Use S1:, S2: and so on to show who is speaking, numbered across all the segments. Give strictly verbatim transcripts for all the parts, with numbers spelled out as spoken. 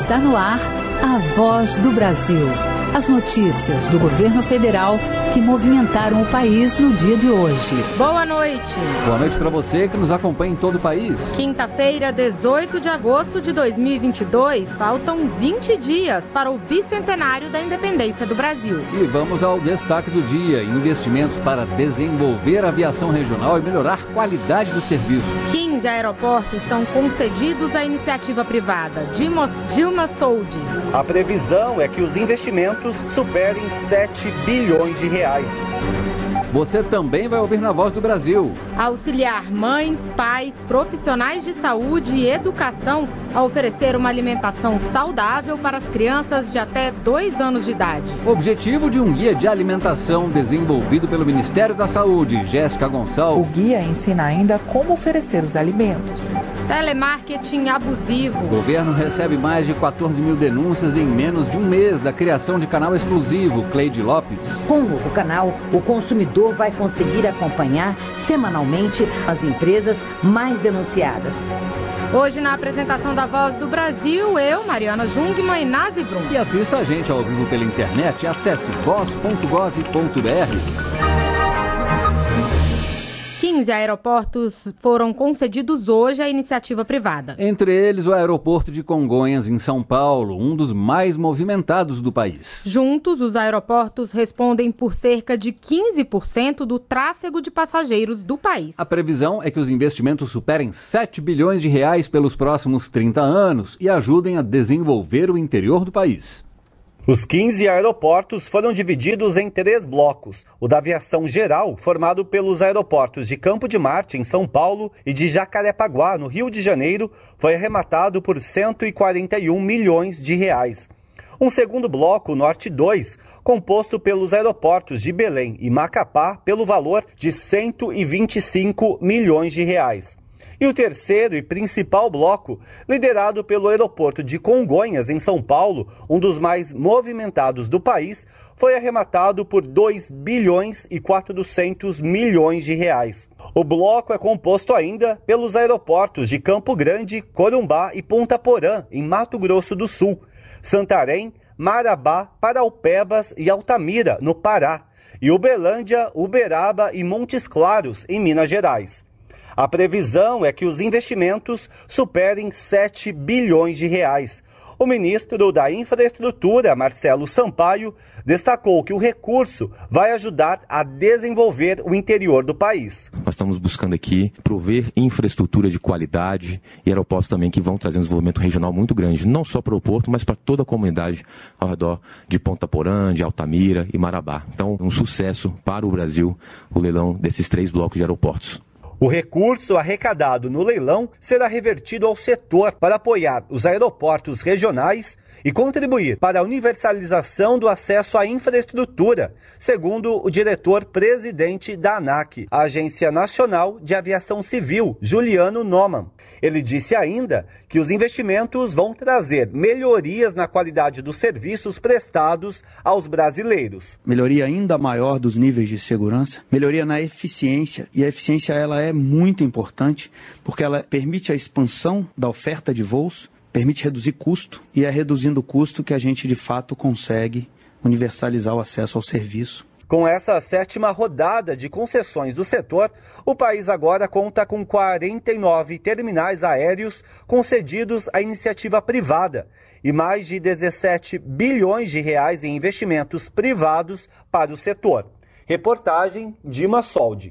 S1: Está no ar a Voz do Brasil. As notícias do governo federal que movimentaram o país no dia de hoje.
S2: Boa noite.
S3: Boa noite para você que nos acompanha em todo o país.
S2: Quinta-feira, dezoito de agosto de dois mil e vinte e dois. Faltam vinte dias para o bicentenário da independência do Brasil.
S3: E vamos ao destaque do dia. Investimentos para desenvolver a aviação regional e melhorar a qualidade do serviço.
S2: quinze aeroportos são concedidos à iniciativa privada. Dilma, Dilma Soldi.
S4: A previsão é que os investimentos superem sete bilhões de reais.
S3: Você também vai ouvir na Voz do Brasil.
S2: Auxiliar mães, pais, profissionais de saúde e educação a oferecer uma alimentação saudável para as crianças de até dois anos de idade.
S3: Objetivo de um guia de alimentação desenvolvido pelo Ministério da Saúde. Jéssica Gonçalves.
S5: O guia ensina ainda como oferecer os alimentos.
S2: Telemarketing abusivo.
S3: O governo recebe mais de quatorze mil denúncias em menos de um mês da criação de canal exclusivo. Cleide Lopes.
S6: Com o novo canal, o consumidor vai conseguir acompanhar semanalmente as empresas mais denunciadas.
S2: Hoje, na apresentação da Voz do Brasil, eu, Mariana Jungmann e Nazi Brum.
S3: E assista a gente ao vivo pela internet. Acesse voz ponto gov ponto br.
S2: quinze aeroportos foram concedidos hoje à iniciativa privada.
S3: Entre eles, o aeroporto de Congonhas, em São Paulo, um dos mais movimentados do país.
S2: Juntos, os aeroportos respondem por cerca de quinze por cento do tráfego de passageiros do país.
S3: A previsão é que os investimentos superem sete bilhões de reais pelos próximos trinta anos e ajudem a desenvolver o interior do país.
S4: Os quinze aeroportos foram divididos em três blocos. O da aviação geral, formado pelos aeroportos de Campo de Marte, em São Paulo, e de Jacarepaguá, no Rio de Janeiro, foi arrematado por cento e quarenta e um milhões de reais. Um segundo bloco, o Norte dois, composto pelos aeroportos de Belém e Macapá, pelo valor de cento e vinte e cinco milhões de reais. E o terceiro e principal bloco, liderado pelo aeroporto de Congonhas, em São Paulo, um dos mais movimentados do país, foi arrematado por dois bilhões e quatrocentos milhões de reais. O bloco é composto ainda pelos aeroportos de Campo Grande, Corumbá e Ponta Porã, em Mato Grosso do Sul, Santarém, Marabá, Paraupebas e Altamira, no Pará, e Uberlândia, Uberaba e Montes Claros, em Minas Gerais. A previsão é que os investimentos superem sete bilhões de reais. O ministro da Infraestrutura, Marcelo Sampaio, destacou que o recurso vai ajudar a desenvolver o interior do país.
S7: Nós estamos buscando aqui prover infraestrutura de qualidade e aeroportos também que vão trazer um desenvolvimento regional muito grande, não só para o porto, mas para toda a comunidade ao redor de Ponta Porã, de Altamira e Marabá. Então, um sucesso para o Brasil, o leilão desses três blocos de aeroportos.
S4: O recurso arrecadado no leilão será revertido ao setor para apoiar os aeroportos regionais e contribuir para a universalização do acesso à infraestrutura, segundo o diretor-presidente da ANAC, a Agência Nacional de Aviação Civil, Juliano Noman. Ele disse ainda que os investimentos vão trazer melhorias na qualidade dos serviços prestados aos brasileiros.
S8: Melhoria ainda maior dos níveis de segurança, melhoria na eficiência, e a eficiência ela é muito importante porque ela permite a expansão da oferta de voos, permite reduzir custo, e é reduzindo o custo que a gente, de fato, consegue universalizar o acesso ao serviço.
S4: Com essa sétima rodada de concessões do setor, o país agora conta com quarenta e nove terminais aéreos concedidos à iniciativa privada e mais de dezessete bilhões de reais em investimentos privados para o setor. Reportagem Dilma Soldi.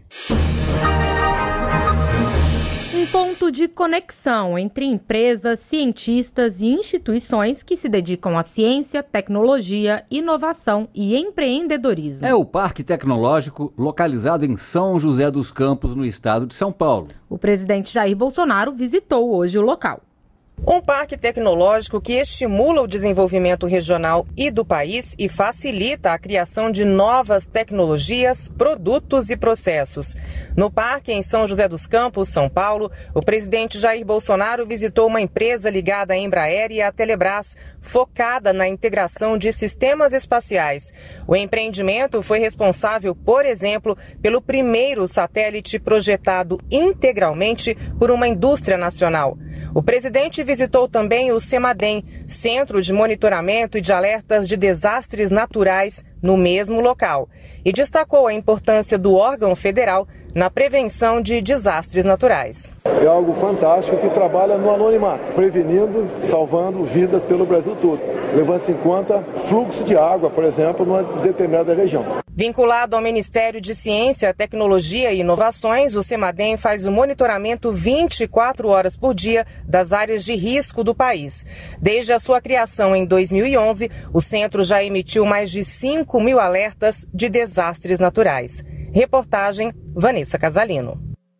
S2: Um ponto de conexão entre empresas, cientistas e instituições que se dedicam à ciência, tecnologia, inovação e empreendedorismo.
S3: É o Parque Tecnológico, localizado em São José dos Campos, no estado de São Paulo.
S2: O presidente Jair Bolsonaro visitou hoje o local.
S9: Um parque tecnológico que estimula o desenvolvimento regional e do país e facilita a criação de novas tecnologias, produtos e processos. No parque, em São José dos Campos, São Paulo, o presidente Jair Bolsonaro visitou uma empresa ligada à Embraer e à Telebrás, focada na integração de sistemas espaciais. O empreendimento foi responsável, por exemplo, pelo primeiro satélite projetado integralmente por uma indústria nacional. O presidente visitou também o CEMADEM, Centro de Monitoramento e de Alertas de Desastres Naturais, no mesmo local, e destacou a importância do órgão federal na prevenção de desastres naturais.
S10: É algo fantástico que trabalha no anonimato, prevenindo, salvando vidas pelo Brasil todo, levando-se em conta fluxo de água, por exemplo, numa determinada região.
S9: Vinculado ao Ministério de Ciência, Tecnologia e Inovações, o CEMADEM faz o monitoramento vinte e quatro horas por dia das áreas de risco do país. Desde a sua criação em dois mil e onze, o centro já emitiu mais de cinco mil alertas de desastres naturais. Reportagem Vanessa Casalino.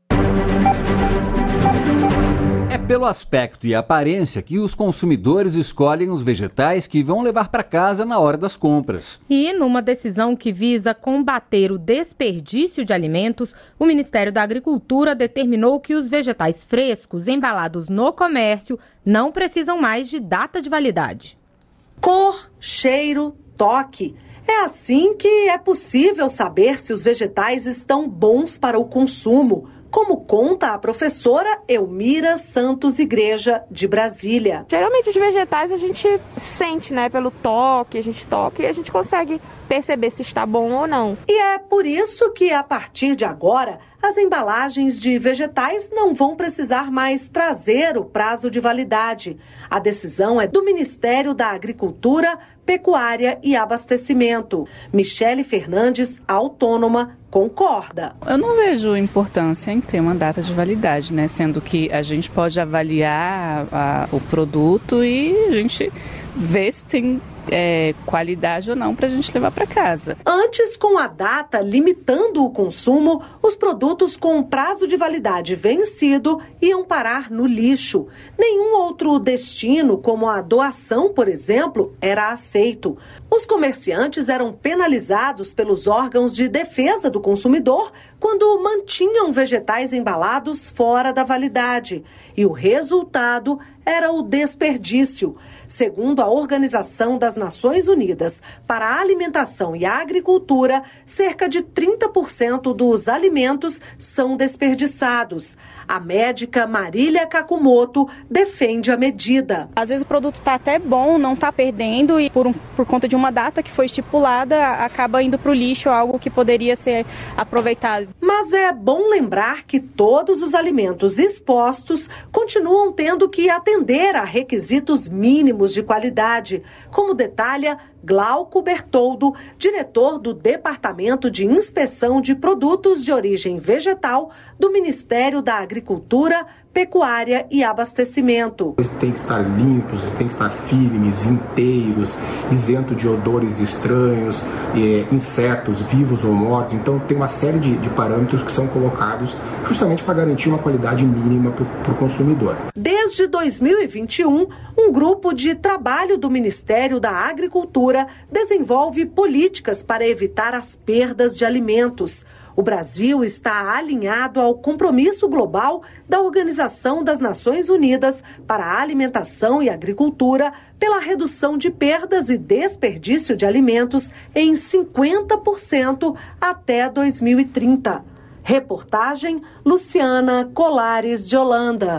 S3: É pelo aspecto e aparência que os consumidores escolhem os vegetais que vão levar para casa na hora das compras.
S2: E numa decisão que visa combater o desperdício de alimentos, o Ministério da Agricultura determinou que os vegetais frescos embalados no comércio não precisam mais de data de validade.
S11: Cor, cheiro, toque. É assim que é possível saber se os vegetais estão bons para o consumo, como conta a professora Elmira Santos Igreja, de Brasília.
S12: Geralmente os vegetais a gente sente, né, pelo toque, a gente toca e a gente consegue perceber se está bom ou não.
S11: E é por isso que, a partir de agora, as embalagens de vegetais não vão precisar mais trazer o prazo de validade. A decisão é do Ministério da Agricultura, Pecuária e Abastecimento. Michele Fernandes, autônoma, concorda.
S13: Eu não vejo importância em ter uma data de validade, né? Sendo que a gente pode avaliar a, o produto e a gente ver se tem é, qualidade ou não para a gente levar para casa.
S11: Antes, com a data limitando o consumo, os produtos com prazo de validade vencido iam parar no lixo. Nenhum outro destino, como a doação, por exemplo, era aceito. Os comerciantes eram penalizados pelos órgãos de defesa do consumidor quando mantinham vegetais embalados fora da validade. E o resultado era o desperdício. Segundo a Organização das Nações Unidas para a Alimentação e a Agricultura, cerca de trinta por cento dos alimentos são desperdiçados. A médica Marília Kakumoto defende a medida.
S12: Às vezes o produto está até bom, não está perdendo e por, um, por conta de uma data que foi estipulada, acaba indo para o lixo, algo que poderia ser aproveitado.
S11: Mas é bom lembrar que todos os alimentos expostos continuam tendo que atender a requisitos mínimos de qualidade, como detalha Glauco Bertoldo, diretor do Departamento de Inspeção de Produtos de Origem Vegetal do Ministério da Agricultura, Pecuária e Abastecimento.
S14: Eles têm que estar limpos, eles têm que estar firmes, inteiros, isentos de odores estranhos, é, insetos vivos ou mortos. Então tem uma série de, de parâmetros que são colocados justamente para garantir uma qualidade mínima para o consumidor.
S11: Desde dois mil e vinte e um, um grupo de trabalho do Ministério da Agricultura desenvolve políticas para evitar as perdas de alimentos. O Brasil está alinhado ao compromisso global da Organização das Nações Unidas para a Alimentação e Agricultura pela redução de perdas e desperdício de alimentos em cinquenta por cento até dois mil e trinta. Reportagem Luciana Colares de Holanda.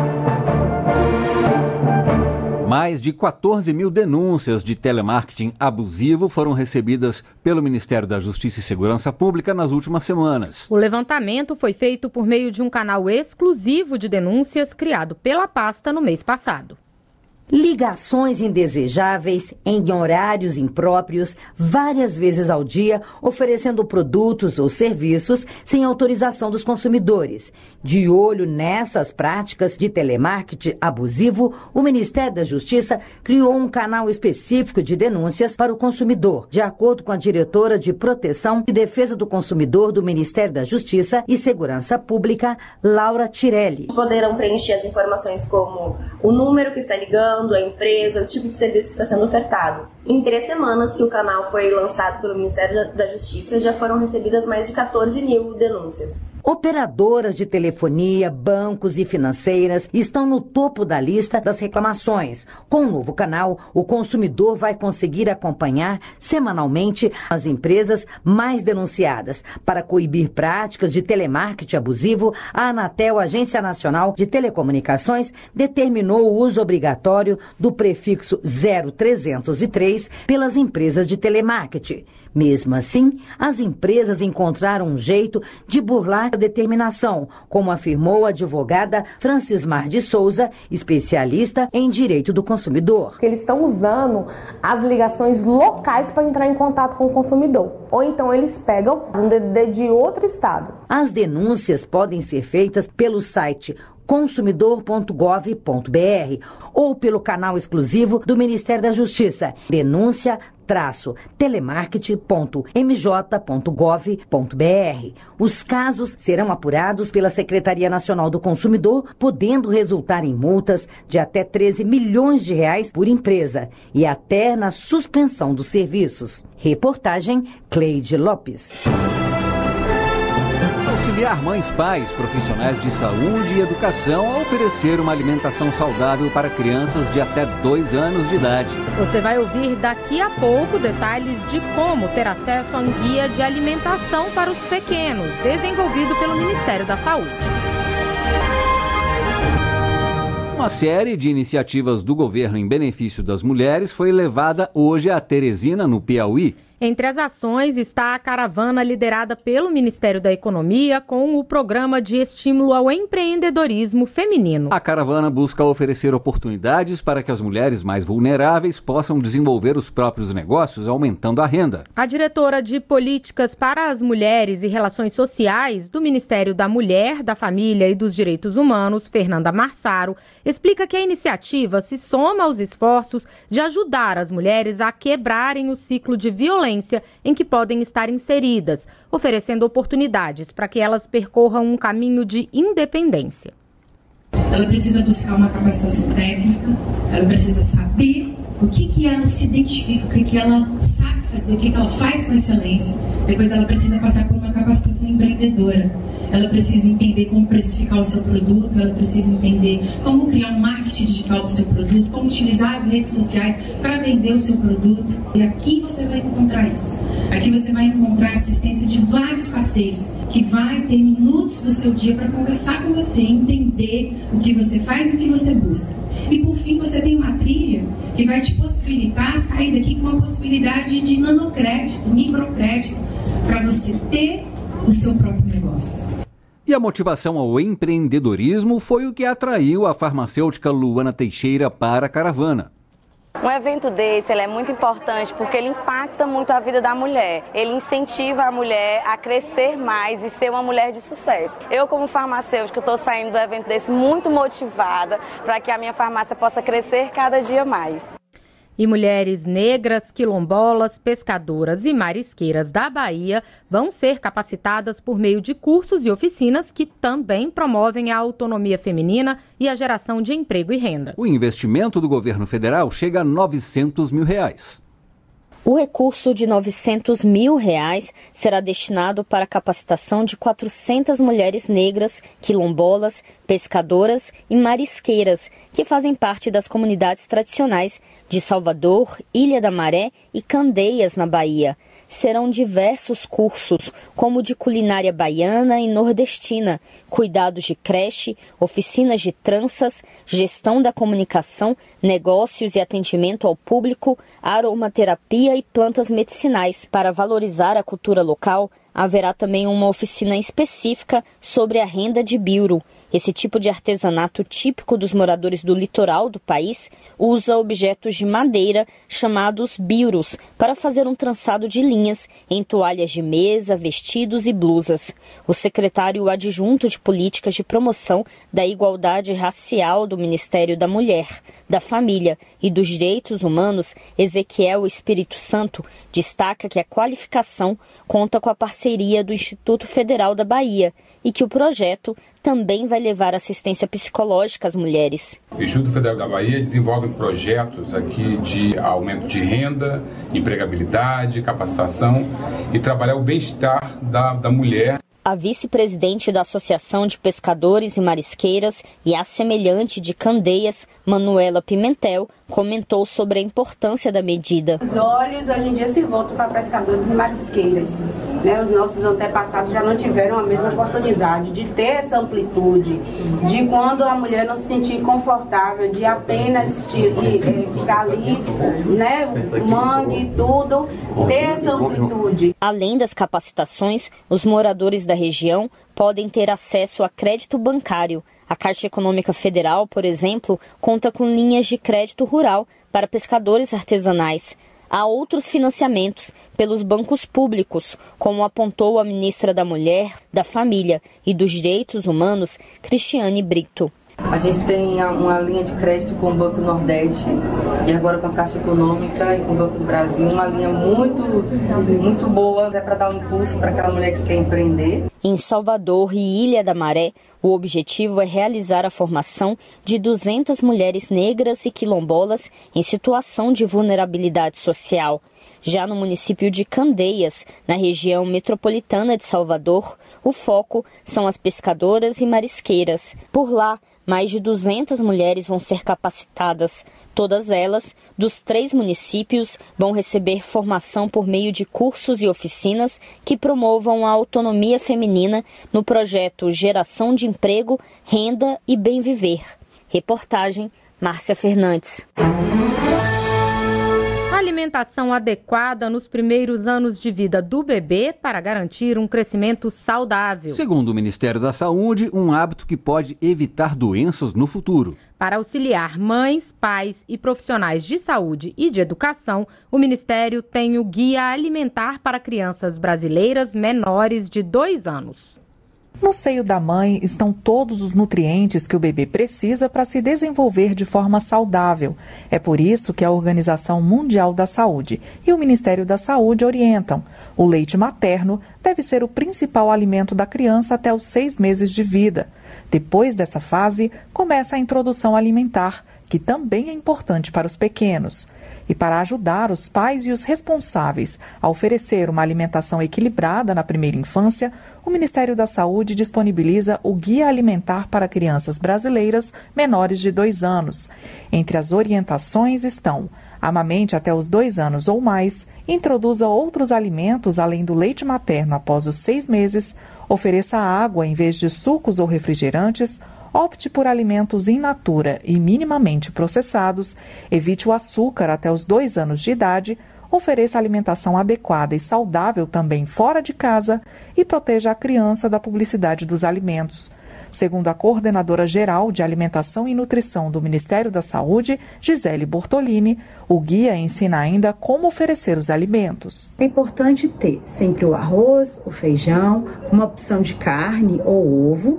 S3: Mais de quatorze mil denúncias de telemarketing abusivo foram recebidas pelo Ministério da Justiça e Segurança Pública nas últimas semanas.
S2: O levantamento foi feito por meio de um canal exclusivo de denúncias criado pela pasta no mês passado.
S6: Ligações indesejáveis em horários impróprios, várias vezes ao dia, oferecendo produtos ou serviços sem autorização dos consumidores. De olho nessas práticas de telemarketing abusivo, o Ministério da Justiça criou um canal específico de denúncias para o consumidor, de acordo com a diretora de Proteção e Defesa do Consumidor do Ministério da Justiça e Segurança Pública, Laura Tirelli.
S15: Poderão preencher as informações como o número que está ligando, a empresa, o tipo de serviço que está sendo ofertado. Em três semanas que o canal foi lançado pelo Ministério da Justiça, já foram recebidas mais de quatorze mil denúncias.
S6: Operadoras de telefonia, bancos e financeiras estão no topo da lista das reclamações. Com o novo canal, o consumidor vai conseguir acompanhar semanalmente as empresas mais denunciadas. Para coibir práticas de telemarketing abusivo, a Anatel, Agência Nacional de Telecomunicações, determinou o uso obrigatório do prefixo zero trezentos e três pelas empresas de telemarketing. Mesmo assim, as empresas encontraram um jeito de burlar a determinação, como afirmou a advogada Francismar de Souza, especialista em direito do consumidor.
S16: Porque eles estão usando as ligações locais para entrar em contato com o consumidor. Ou então eles pegam um D D D de outro estado.
S6: As denúncias podem ser feitas pelo site consumidor ponto gov ponto br ou pelo canal exclusivo do Ministério da Justiça, denúncia traço telemarketing ponto m j ponto gov ponto br. Os casos serão apurados pela Secretaria Nacional do Consumidor, podendo resultar em multas de até treze milhões de reais por empresa e até na suspensão dos serviços. Reportagem Cleide Lopes.
S3: Auxiliar mães, pais, profissionais de saúde e educação a oferecer uma alimentação saudável para crianças de até dois anos de idade.
S2: Você vai ouvir daqui a pouco detalhes de como ter acesso a um guia de alimentação para os pequenos, desenvolvido pelo Ministério da Saúde.
S3: Uma série de iniciativas do governo em benefício das mulheres foi levada hoje a Teresina, no Piauí.
S2: Entre as ações está a caravana liderada pelo Ministério da Economia com o Programa de Estímulo ao Empreendedorismo Feminino.
S3: A caravana busca oferecer oportunidades para que as mulheres mais vulneráveis possam desenvolver os próprios negócios, aumentando a renda.
S2: A diretora de Políticas para as Mulheres e Relações Sociais do Ministério da Mulher, da Família e dos Direitos Humanos, Fernanda Marsaro, explica que a iniciativa se soma aos esforços de ajudar as mulheres a quebrarem o ciclo de violência em que podem estar inseridas, oferecendo oportunidades para que elas percorram um caminho de independência.
S17: Ela precisa buscar uma capacitação técnica, ela precisa saber o que, que ela se identifica, o que, que ela sabe fazer, o que, que ela faz com excelência. Depois ela precisa passar por uma capacitação empreendedora. Ela precisa entender como precificar o seu produto, ela precisa entender como criar um marketing digital do seu produto, como utilizar as redes sociais para vender o seu produto. E aqui você vai encontrar isso. Aqui você vai encontrar assistência de vários parceiros que vai ter minutos do seu dia para conversar com você, entender o que você faz e o que você busca. E por fim você tem uma trilha que vai te possibilitar sair daqui com uma possibilidade de nanocrédito, microcrédito, para você ter o seu próprio negócio.
S3: E a motivação ao empreendedorismo foi o que atraiu a farmacêutica Luana Teixeira para a caravana.
S18: Um evento desse ele é muito importante porque ele impacta muito a vida da mulher. Ele incentiva a mulher a crescer mais e ser uma mulher de sucesso. Eu, como farmacêutica, estou saindo do evento desse muito motivada para que a minha farmácia possa crescer cada dia mais.
S2: E mulheres negras, quilombolas, pescadoras e marisqueiras da Bahia vão ser capacitadas por meio de cursos e oficinas que também promovem a autonomia feminina e a geração de emprego e renda.
S3: O investimento do governo federal chega a novecentos mil reais.
S19: O recurso de novecentos mil reais será destinado para a capacitação de quatrocentas mulheres negras, quilombolas, pescadoras e marisqueiras, que fazem parte das comunidades tradicionais de Salvador, Ilha da Maré e Candeias, na Bahia. Serão diversos cursos, como de culinária baiana e nordestina, cuidados de creche, oficinas de tranças, gestão da comunicação, negócios e atendimento ao público, aromaterapia e plantas medicinais. Para valorizar a cultura local, haverá também uma oficina específica sobre a renda de biuro. Esse tipo de artesanato típico dos moradores do litoral do país usa objetos de madeira chamados biuros para fazer um trançado de linhas em toalhas de mesa, vestidos e blusas. O secretário adjunto de Políticas de Promoção da Igualdade Racial do Ministério da Mulher, da Família e dos Direitos Humanos, Ezequiel Espírito Santo, destaca que a qualificação conta com a parceria do Instituto Federal da Bahia e que o projeto também vai levar assistência psicológica às mulheres.
S20: O Instituto Federal da Bahia desenvolve projetos aqui de aumento de renda, empregabilidade, capacitação e trabalhar o bem-estar da, da mulher.
S19: A vice-presidente da Associação de Pescadores e Marisqueiras e assemelhante de Candeias, Manuela Pimentel, comentou sobre a importância da medida.
S21: Os olhos hoje em dia se voltam para pescadores e marisqueiras. Né? Os nossos antepassados já não tiveram a mesma oportunidade de ter essa amplitude, de quando a mulher não se sentir confortável, de apenas de, de, de ficar ali, né? Mangue e tudo, ter essa amplitude.
S19: Além das capacitações, os moradores da região podem ter acesso a crédito bancário. A Caixa Econômica Federal, por exemplo, conta com linhas de crédito rural para pescadores artesanais. Há outros financiamentos pelos bancos públicos, como apontou a ministra da Mulher, da Família e dos Direitos Humanos, Cristiane Brito.
S22: A gente tem uma linha de crédito com o Banco Nordeste e agora com a Caixa Econômica e com o Banco do Brasil, uma linha muito, muito boa, né, para dar um impulso para aquela mulher que quer empreender.
S19: Em Salvador e Ilha da Maré, o objetivo é realizar a formação de duzentas mulheres negras e quilombolas em situação de vulnerabilidade social. Já no município de Candeias, na região metropolitana de Salvador, o foco são as pescadoras e marisqueiras. Por lá, mais de duzentas mulheres vão ser capacitadas. Todas elas, dos três municípios, vão receber formação por meio de cursos e oficinas que promovam a autonomia feminina no projeto Geração de Emprego, Renda e Bem Viver. Reportagem, Márcia Fernandes.
S2: Alimentação adequada nos primeiros anos de vida do bebê para garantir um crescimento saudável.
S3: Segundo o Ministério da Saúde, um hábito que pode evitar doenças no futuro.
S2: Para auxiliar mães, pais e profissionais de saúde e de educação, o Ministério tem o Guia Alimentar para Crianças Brasileiras Menores de dois anos.
S5: No seio da mãe estão todos os nutrientes que o bebê precisa para se desenvolver de forma saudável. É por isso que a Organização Mundial da Saúde e o Ministério da Saúde orientam: o leite materno deve ser o principal alimento da criança até os seis meses de vida. Depois dessa fase, começa a introdução alimentar, que também é importante para os pequenos. E para ajudar os pais e os responsáveis a oferecer uma alimentação equilibrada na primeira infância, o Ministério da Saúde disponibiliza o Guia Alimentar para Crianças Brasileiras Menores de dois anos. Entre as orientações estão: amamente até os dois anos ou mais, introduza outros alimentos além do leite materno após os seis meses, ofereça água em vez de sucos ou refrigerantes, opte por alimentos in natura e minimamente processados, evite o açúcar até os dois anos de idade, ofereça alimentação adequada e saudável também fora de casa e proteja a criança da publicidade dos alimentos. Segundo a coordenadora geral de Alimentação e Nutrição do Ministério da Saúde, Gisele Bortolini, o guia ensina ainda como oferecer os alimentos.
S23: É importante ter sempre o arroz, o feijão, uma opção de carne ou ovo,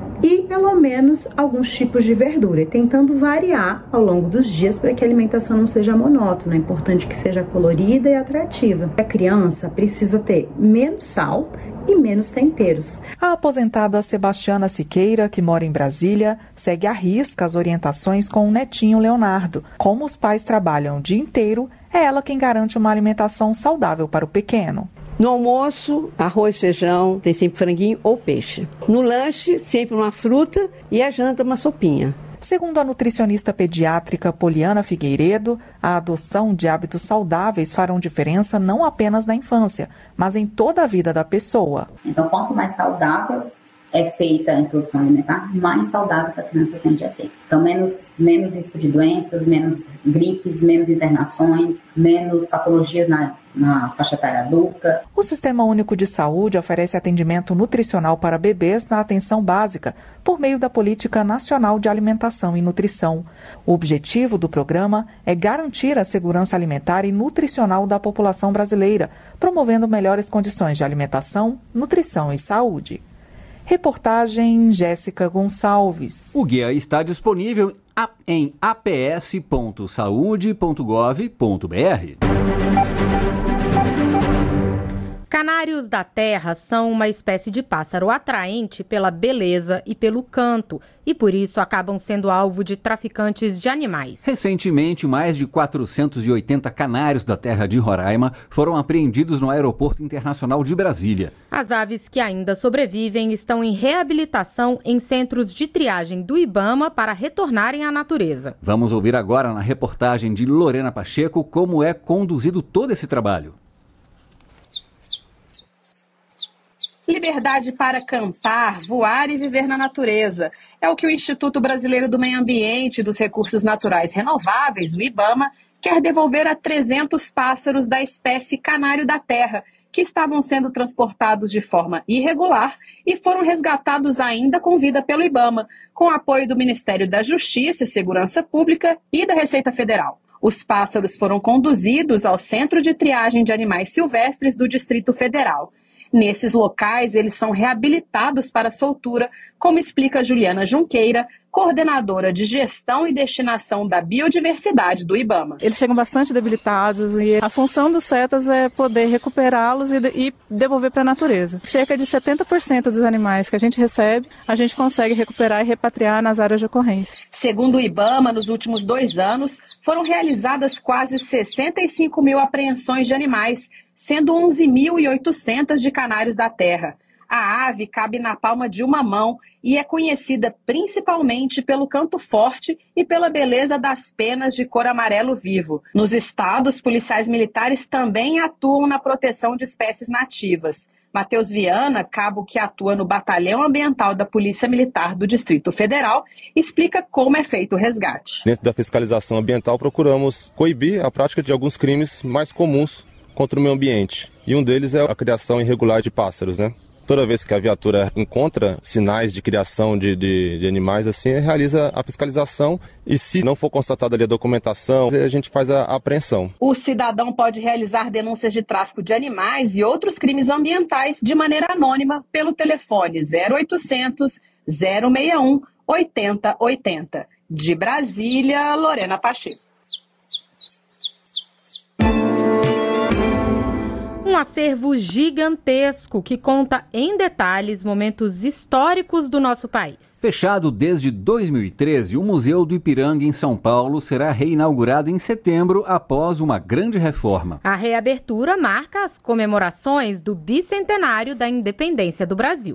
S23: e pelo menos alguns tipos de verdura, tentando variar ao longo dos dias para que a alimentação não seja monótona. É importante que seja colorida e atrativa. A criança precisa ter menos sal e menos temperos.
S5: A aposentada Sebastiana Siqueira, que mora em Brasília, segue à risca as orientações com o netinho Leonardo. Como os pais trabalham o dia inteiro, é ela quem garante uma alimentação saudável para o pequeno.
S24: No almoço, arroz, feijão, tem sempre franguinho ou peixe. No lanche, sempre uma fruta e a janta, uma sopinha.
S5: Segundo a nutricionista pediátrica Poliana Figueiredo, a adoção de hábitos saudáveis farão diferença não apenas na infância, mas em toda a vida da pessoa.
S25: Então, quanto mais saudável é feita a introdução alimentar, mais saudável essa criança tende a ser. Então, menos, menos risco de doenças, menos gripes, menos internações, menos patologias na, na faixa etária adulta.
S5: O Sistema Único de Saúde oferece atendimento nutricional para bebês na atenção básica, por meio da Política Nacional de Alimentação e Nutrição. O objetivo do programa é garantir a segurança alimentar e nutricional da população brasileira, promovendo melhores condições de alimentação, nutrição e saúde. Reportagem Jéssica Gonçalves.
S3: O guia está disponível em a p s ponto saude ponto gov ponto b r.
S2: Canários da terra são uma espécie de pássaro atraente pela beleza e pelo canto, e por isso acabam sendo alvo de traficantes de animais.
S3: Recentemente, mais de quatrocentos e oitenta canários da terra de Roraima foram apreendidos no Aeroporto Internacional de Brasília.
S2: As aves que ainda sobrevivem estão em reabilitação em centros de triagem do IBAMA para retornarem à natureza.
S3: Vamos ouvir agora na reportagem de Lorena Pacheco como é conduzido todo esse trabalho.
S1: Liberdade para acampar, voar e viver na natureza. É o que o Instituto Brasileiro do Meio Ambiente e dos Recursos Naturais Renováveis, o IBAMA, quer devolver a trezentos pássaros da espécie canário da terra, que estavam sendo transportados de forma irregular e foram resgatados ainda com vida pelo IBAMA, com apoio do Ministério da Justiça e Segurança Pública e da Receita Federal. Os pássaros foram conduzidos ao Centro de Triagem de Animais Silvestres do Distrito Federal. Nesses locais, eles são reabilitados para soltura, como explica Juliana Junqueira, coordenadora de gestão e destinação da biodiversidade do IBAMA.
S4: Eles chegam bastante debilitados e a função dos setas é poder recuperá-los e, e devolver para a natureza. Cerca de setenta por cento dos animais que a gente recebe, a gente consegue recuperar e repatriar nas áreas de ocorrência.
S1: Segundo o IBAMA, nos últimos dois anos, foram realizadas quase sessenta e cinco mil apreensões de animais, sendo onze mil e oitocentos de canários da terra. A ave cabe na palma de uma mão e é conhecida principalmente pelo canto forte e pela beleza das penas de cor amarelo vivo. Nos estados, policiais militares também atuam na proteção de espécies nativas. Matheus Viana, cabo que atua no Batalhão Ambiental da Polícia Militar do Distrito Federal, explica como é feito o resgate.
S7: Dentro da fiscalização ambiental, procuramos coibir a prática de alguns crimes mais comuns contra o meio ambiente. E um deles é a criação irregular de pássaros, né? Toda vez que a viatura encontra sinais de criação de, de, de animais, assim, realiza a fiscalização e, se não for constatada ali a documentação, a gente faz a, a apreensão.
S1: O cidadão pode realizar denúncias de tráfico de animais e outros crimes ambientais de maneira anônima pelo telefone zero oitocentos, zero seis um, oitenta oitenta. De Brasília, Lorena Pacheco.
S2: Um acervo gigantesco que conta em detalhes momentos históricos do nosso país.
S3: Fechado desde dois mil e treze, o Museu do Ipiranga, em São Paulo, será reinaugurado em setembro após uma grande reforma.
S2: A reabertura marca as comemorações do bicentenário da independência do Brasil.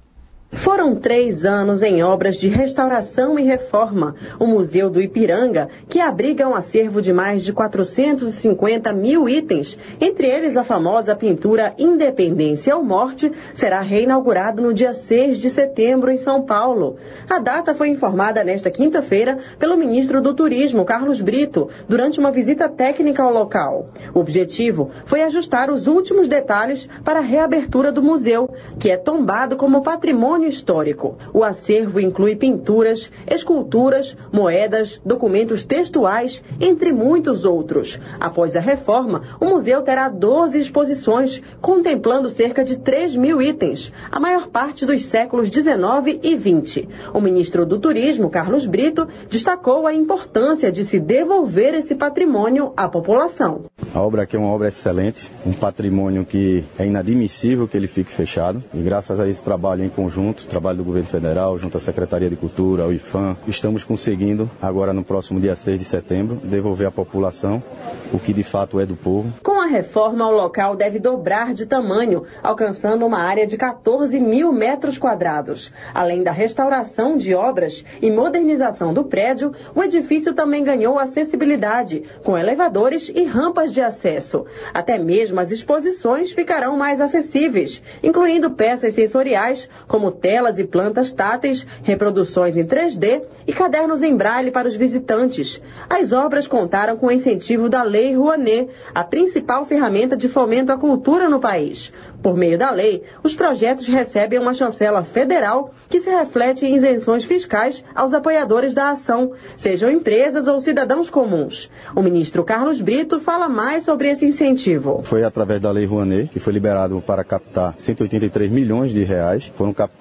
S8: Foram três anos em obras de restauração e reforma. O Museu do Ipiranga, que abriga um acervo de mais de quatrocentos e cinquenta mil itens, entre eles a famosa pintura Independência ou Morte, será reinaugurado no dia seis de setembro em São Paulo. A data foi informada nesta quinta-feira pelo ministro do Turismo, Carlos Brito, durante uma visita técnica ao local. O objetivo foi ajustar os últimos detalhes para a reabertura do museu, que é tombado como patrimônio histórico. O acervo inclui pinturas, esculturas, moedas, documentos textuais, entre muitos outros. Após a reforma, o museu terá doze exposições, contemplando cerca de três mil itens, a maior parte dos séculos dezenove e vinte. O ministro do Turismo, Carlos Brito, destacou a importância de se devolver esse patrimônio à população.
S10: A obra aqui é uma obra excelente, um patrimônio que é inadmissível que ele fique fechado, e graças a esse trabalho em conjunto, trabalho do governo federal, junto à Secretaria de Cultura, ao IFAM, estamos conseguindo, agora no próximo dia seis de setembro, devolver à população o que de fato é do povo.
S8: Com a reforma, o local deve dobrar de tamanho, alcançando uma área de quatorze mil metros quadrados. Além da restauração de obras e modernização do prédio, o edifício também ganhou acessibilidade, com elevadores e rampas de acesso. Até mesmo as exposições ficarão mais acessíveis, incluindo peças sensoriais, como telas e plantas táteis, reproduções em três D e cadernos em braille para os visitantes. As obras contaram com o incentivo da Lei Rouanet, a principal ferramenta de fomento à cultura no país. Por meio da lei, os projetos recebem uma chancela federal que se reflete em isenções fiscais aos apoiadores da ação, sejam empresas ou cidadãos comuns. O ministro Carlos Brito fala mais sobre esse incentivo.
S10: Foi através da Lei Rouanet, que foi liberado para captar cento e oitenta e três milhões de reais, foram captados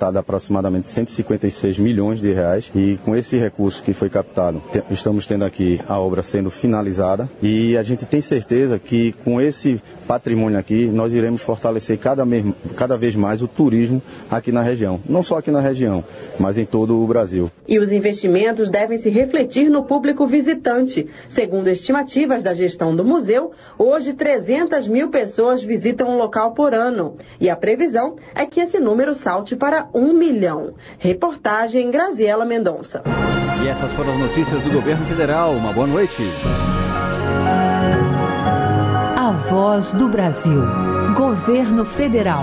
S10: captado aproximadamente cento e cinquenta e seis milhões de reais e com esse recurso que foi captado, te, estamos tendo aqui a obra sendo finalizada e a gente tem certeza que com esse patrimônio aqui nós iremos fortalecer cada, me, cada vez mais o turismo aqui na região, não só aqui na região, mas em todo o Brasil.
S8: E os investimentos devem se refletir no público visitante. Segundo estimativas da gestão do museu, hoje trezentas mil pessoas visitam o local por ano. E a previsão é que esse número salte para um milhão. Reportagem Graziela Mendonça.
S3: E essas foram as notícias do governo federal. Uma boa noite.
S9: A Voz do Brasil. Governo Federal.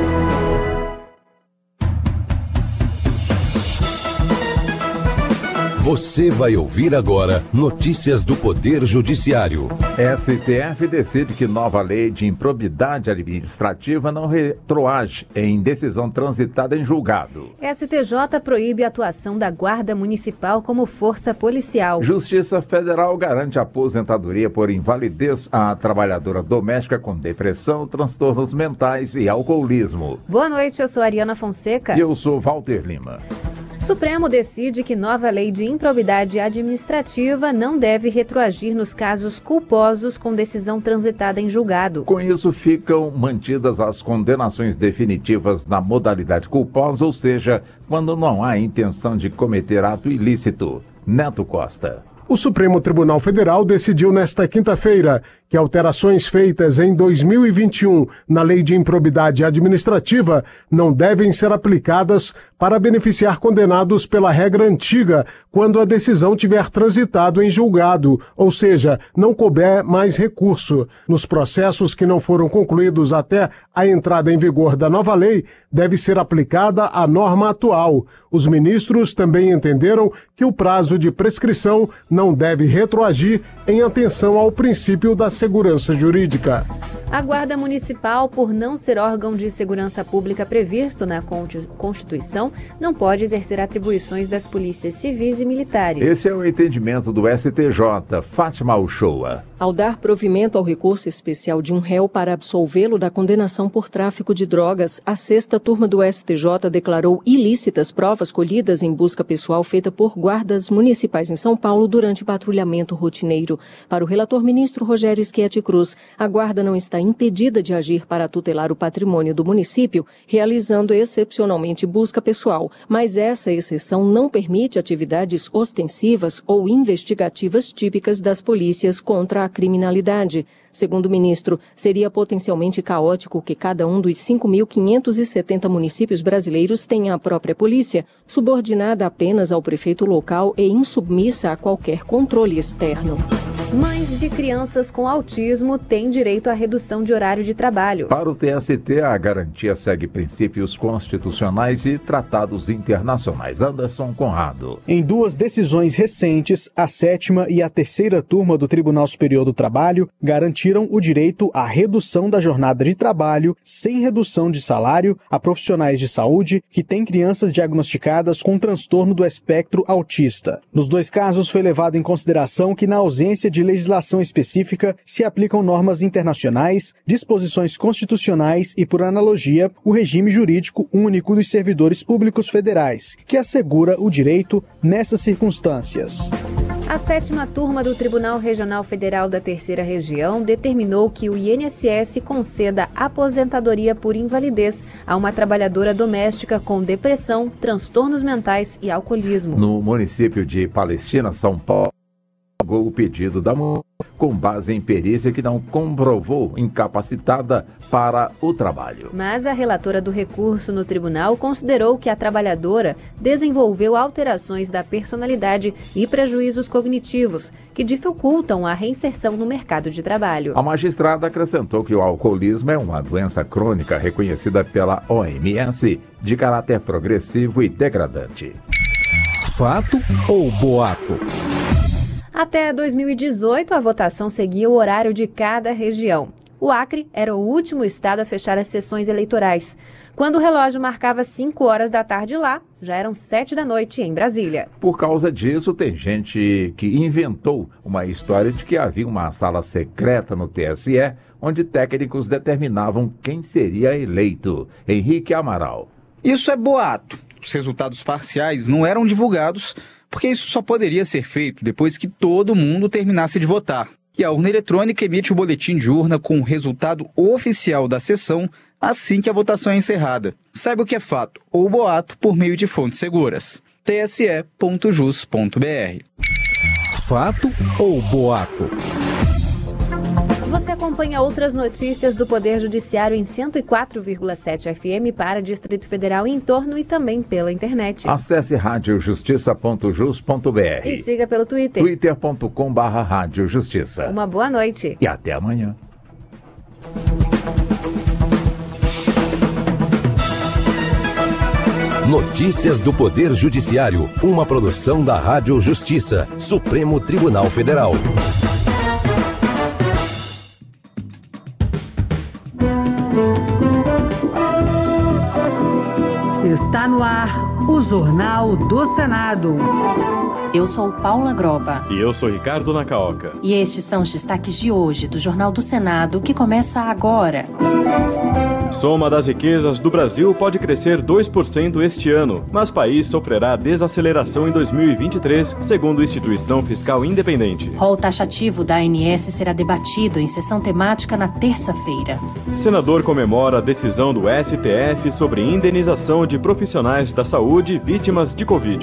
S11: Você vai ouvir agora notícias do Poder Judiciário.
S12: S T F decide que nova lei de improbidade administrativa não retroage em decisão transitada em julgado.
S13: S T J proíbe a atuação da Guarda Municipal como força policial.
S12: Justiça Federal garante aposentadoria por invalidez à trabalhadora doméstica com depressão, transtornos mentais e alcoolismo.
S13: Boa noite, eu sou Ariana Fonseca.
S12: E eu sou Walter Lima.
S13: Supremo decide que nova lei de improbidade administrativa não deve retroagir nos casos culposos com decisão transitada em julgado.
S12: Com isso, ficam mantidas as condenações definitivas na modalidade culposa, ou seja, quando não há intenção de cometer ato ilícito. Neto Costa.
S14: O Supremo Tribunal Federal decidiu nesta quinta-feira que alterações feitas em dois mil e vinte e um na Lei de Improbidade Administrativa não devem ser aplicadas para beneficiar condenados pela regra antiga quando a decisão tiver transitado em julgado, ou seja, não couber mais recurso. Nos processos que não foram concluídos até a entrada em vigor da nova lei, deve ser aplicada a norma atual. Os ministros também entenderam que o prazo de prescrição não deve retroagir em atenção ao princípio da segurança jurídica.
S13: A Guarda Municipal, por não ser órgão de segurança pública previsto na Constituição, não pode exercer atribuições das polícias civis e militares.
S12: Esse é o entendimento do S T J. Fátima Uchoa.
S26: Ao dar provimento ao recurso especial de um réu para absolvê-lo da condenação por tráfico de drogas, a sexta turma do S T J declarou ilícitas provas colhidas em busca pessoal feita por guardas municipais em São Paulo durante patrulhamento rotineiro. Para o relator ministro Rogério Schietti Cruz, a guarda não está impedida de agir para tutelar o patrimônio do município, realizando excepcionalmente busca pessoal, mas essa exceção não permite atividades ostensivas ou investigativas típicas das polícias contra a criminalidade. Segundo o ministro, seria potencialmente caótico que cada um dos cinco mil quinhentos e setenta municípios brasileiros tenha a própria polícia, subordinada apenas ao prefeito local e insubmissa a qualquer controle externo.
S13: Mães de crianças com autismo têm direito à redução de horário de trabalho.
S12: Para o T S T, a garantia segue princípios constitucionais e tratados internacionais. Anderson Conrado.
S27: Em duas decisões recentes, a sétima e a terceira turma do Tribunal Superior do Trabalho garantiram o direito à redução da jornada de trabalho sem redução de salário a profissionais de saúde que têm crianças diagnosticadas com transtorno do espectro autista. Nos dois casos, foi levado em consideração que, na ausência de legislação específica, se aplicam normas internacionais, disposições constitucionais e, por analogia, o regime jurídico único dos servidores públicos federais, que assegura o direito nessas circunstâncias.
S13: A sétima turma do Tribunal Regional Federal da Terceira Região determinou que o I N S S conceda aposentadoria por invalidez a uma trabalhadora doméstica com depressão, transtornos mentais e alcoolismo.
S12: No município de Palestina, São Paulo, o pedido da mulher com base em perícia que não comprovou incapacitada para o trabalho.
S13: Mas a relatora do recurso no tribunal considerou que a trabalhadora desenvolveu alterações da personalidade e prejuízos cognitivos que dificultam a reinserção no mercado de trabalho.
S12: A magistrada acrescentou que o alcoolismo é uma doença crônica reconhecida pela O M S de caráter progressivo e degradante.
S3: Fato ou boato?
S13: Até dois mil e dezoito, a votação seguia o horário de cada região. O Acre era o último estado a fechar as sessões eleitorais. Quando o relógio marcava cinco horas da tarde lá, já eram sete da noite em Brasília.
S12: Por causa disso, tem gente que inventou uma história de que havia uma sala secreta no T S E, onde técnicos determinavam quem seria eleito. Henrique Amaral.
S6: Isso é boato. Os resultados parciais não eram divulgados porque isso só poderia ser feito depois que todo mundo terminasse de votar. E a urna eletrônica emite o boletim de urna com o resultado oficial da sessão assim que a votação é encerrada. Saiba o que é fato ou boato por meio de fontes seguras. t s e ponto jus ponto b r.
S3: Fato ou boato?
S13: Você acompanha outras notícias do Poder Judiciário em cento e quatro vírgula sete F M para Distrito Federal e em torno e também pela internet.
S12: Acesse rádio justiça ponto jus ponto b r
S13: e siga pelo Twitter.
S12: twitter ponto com barra rádio justiça.
S13: Uma boa noite.
S12: E até amanhã.
S11: Notícias do Poder Judiciário, uma produção da Rádio Justiça, Supremo Tribunal Federal.
S9: Está no ar o Jornal do Senado.
S15: Eu sou Paula Groba.
S16: E eu sou Ricardo Nacaoca.
S15: E estes são os destaques de hoje do Jornal do Senado, que começa agora.
S16: Soma das riquezas do Brasil pode crescer dois por cento este ano, mas país sofrerá desaceleração em dois mil e vinte e três, segundo a Instituição Fiscal Independente.
S15: Rol taxativo da A N S será debatido em sessão temática na terça-feira.
S16: Senador comemora a decisão do S T F sobre indenização de profissionais da saúde vítimas de Covid.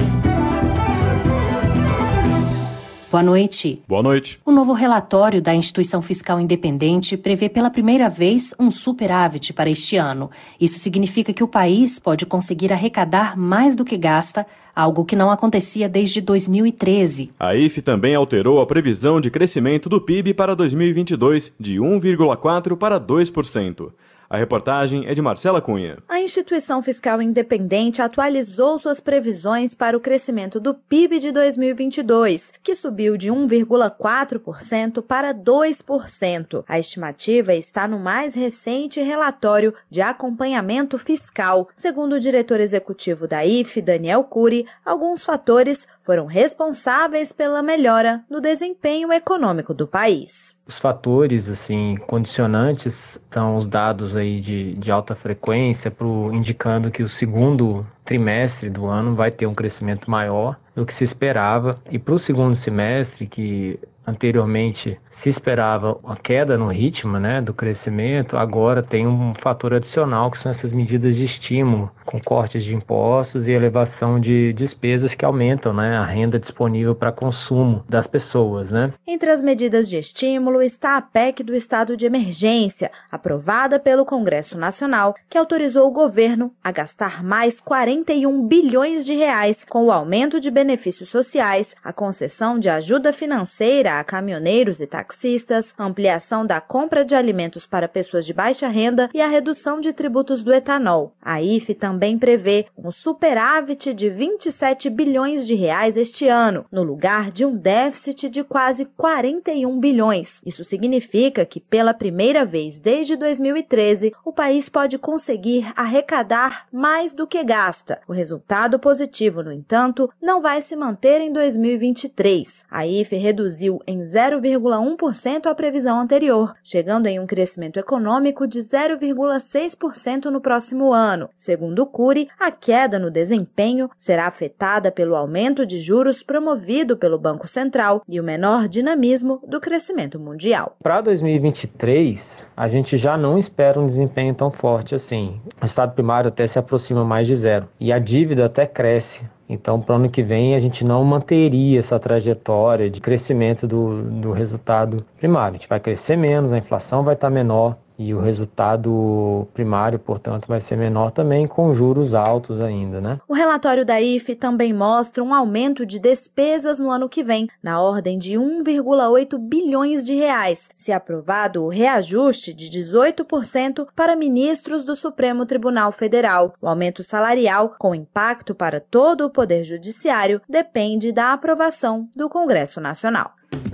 S15: Boa noite.
S16: Boa noite.
S15: O novo relatório da Instituição Fiscal Independente prevê pela primeira vez um superávit para este ano. Isso significa que o país pode conseguir arrecadar mais do que gasta, algo que não acontecia desde dois mil e treze.
S16: A I F também alterou a previsão de crescimento do P I B para dois mil e vinte e dois de um vírgula quatro por cento para dois por cento. A reportagem é de Marcela Cunha.
S17: A Instituição Fiscal Independente atualizou suas previsões para o crescimento do P I B de dois mil e vinte e dois, que subiu de um vírgula quatro por cento para dois por cento. A estimativa está no mais recente relatório de acompanhamento fiscal. Segundo o diretor executivo da I F, Daniel Cury, alguns fatores foram responsáveis pela melhora no desempenho econômico do país.
S18: Os fatores assim condicionantes são os dados aí de, de alta frequência, pro, indicando que o segundo trimestre do ano vai ter um crescimento maior do que se esperava. E para o segundo semestre, que anteriormente se esperava uma queda no ritmo, né, do crescimento, agora tem um fator adicional, que são essas medidas de estímulo, com cortes de impostos e elevação de despesas que aumentam, né, a renda disponível para consumo das pessoas, né?
S17: Entre as medidas de estímulo está a P E C do estado de emergência, aprovada pelo Congresso Nacional, que autorizou o governo a gastar mais quarenta e um bilhões de reais com o aumento de benefícios sociais, a concessão de ajuda financeira a caminhoneiros e taxistas, ampliação da compra de alimentos para pessoas de baixa renda e a redução de tributos do etanol. A I F também prevê um superávit de vinte e sete bilhões de reais este ano, no lugar de um déficit de quase quarenta e um bilhões. Isso significa que, pela primeira vez desde dois mil e treze, o país pode conseguir arrecadar mais do que gasta. O resultado positivo, no entanto, não vai se manter em dois mil e vinte e três. A I F reduziu em zero vírgula um por cento a previsão anterior, chegando em um crescimento econômico de zero vírgula seis por cento no próximo ano. Segundo o Cury, a queda no desempenho será afetada pelo aumento de juros promovido pelo Banco Central e o menor dinamismo do crescimento mundial.
S18: Para dois mil e vinte e três, a gente já não espera um desempenho tão forte assim. O estado primário até se aproxima mais de zero e a dívida até cresce. Então, para o ano que vem, a gente não manteria essa trajetória de crescimento do, do resultado primário. A gente vai crescer menos, a inflação vai estar menor e o resultado primário, portanto, vai ser menor também, com juros altos ainda, né?
S17: O relatório da I F também mostra um aumento de despesas no ano que vem, na ordem de um vírgula oito bilhões de reais, se aprovado o reajuste de dezoito por cento para ministros do Supremo Tribunal Federal. O aumento salarial, com impacto para todo o Poder Judiciário, depende da aprovação do Congresso Nacional.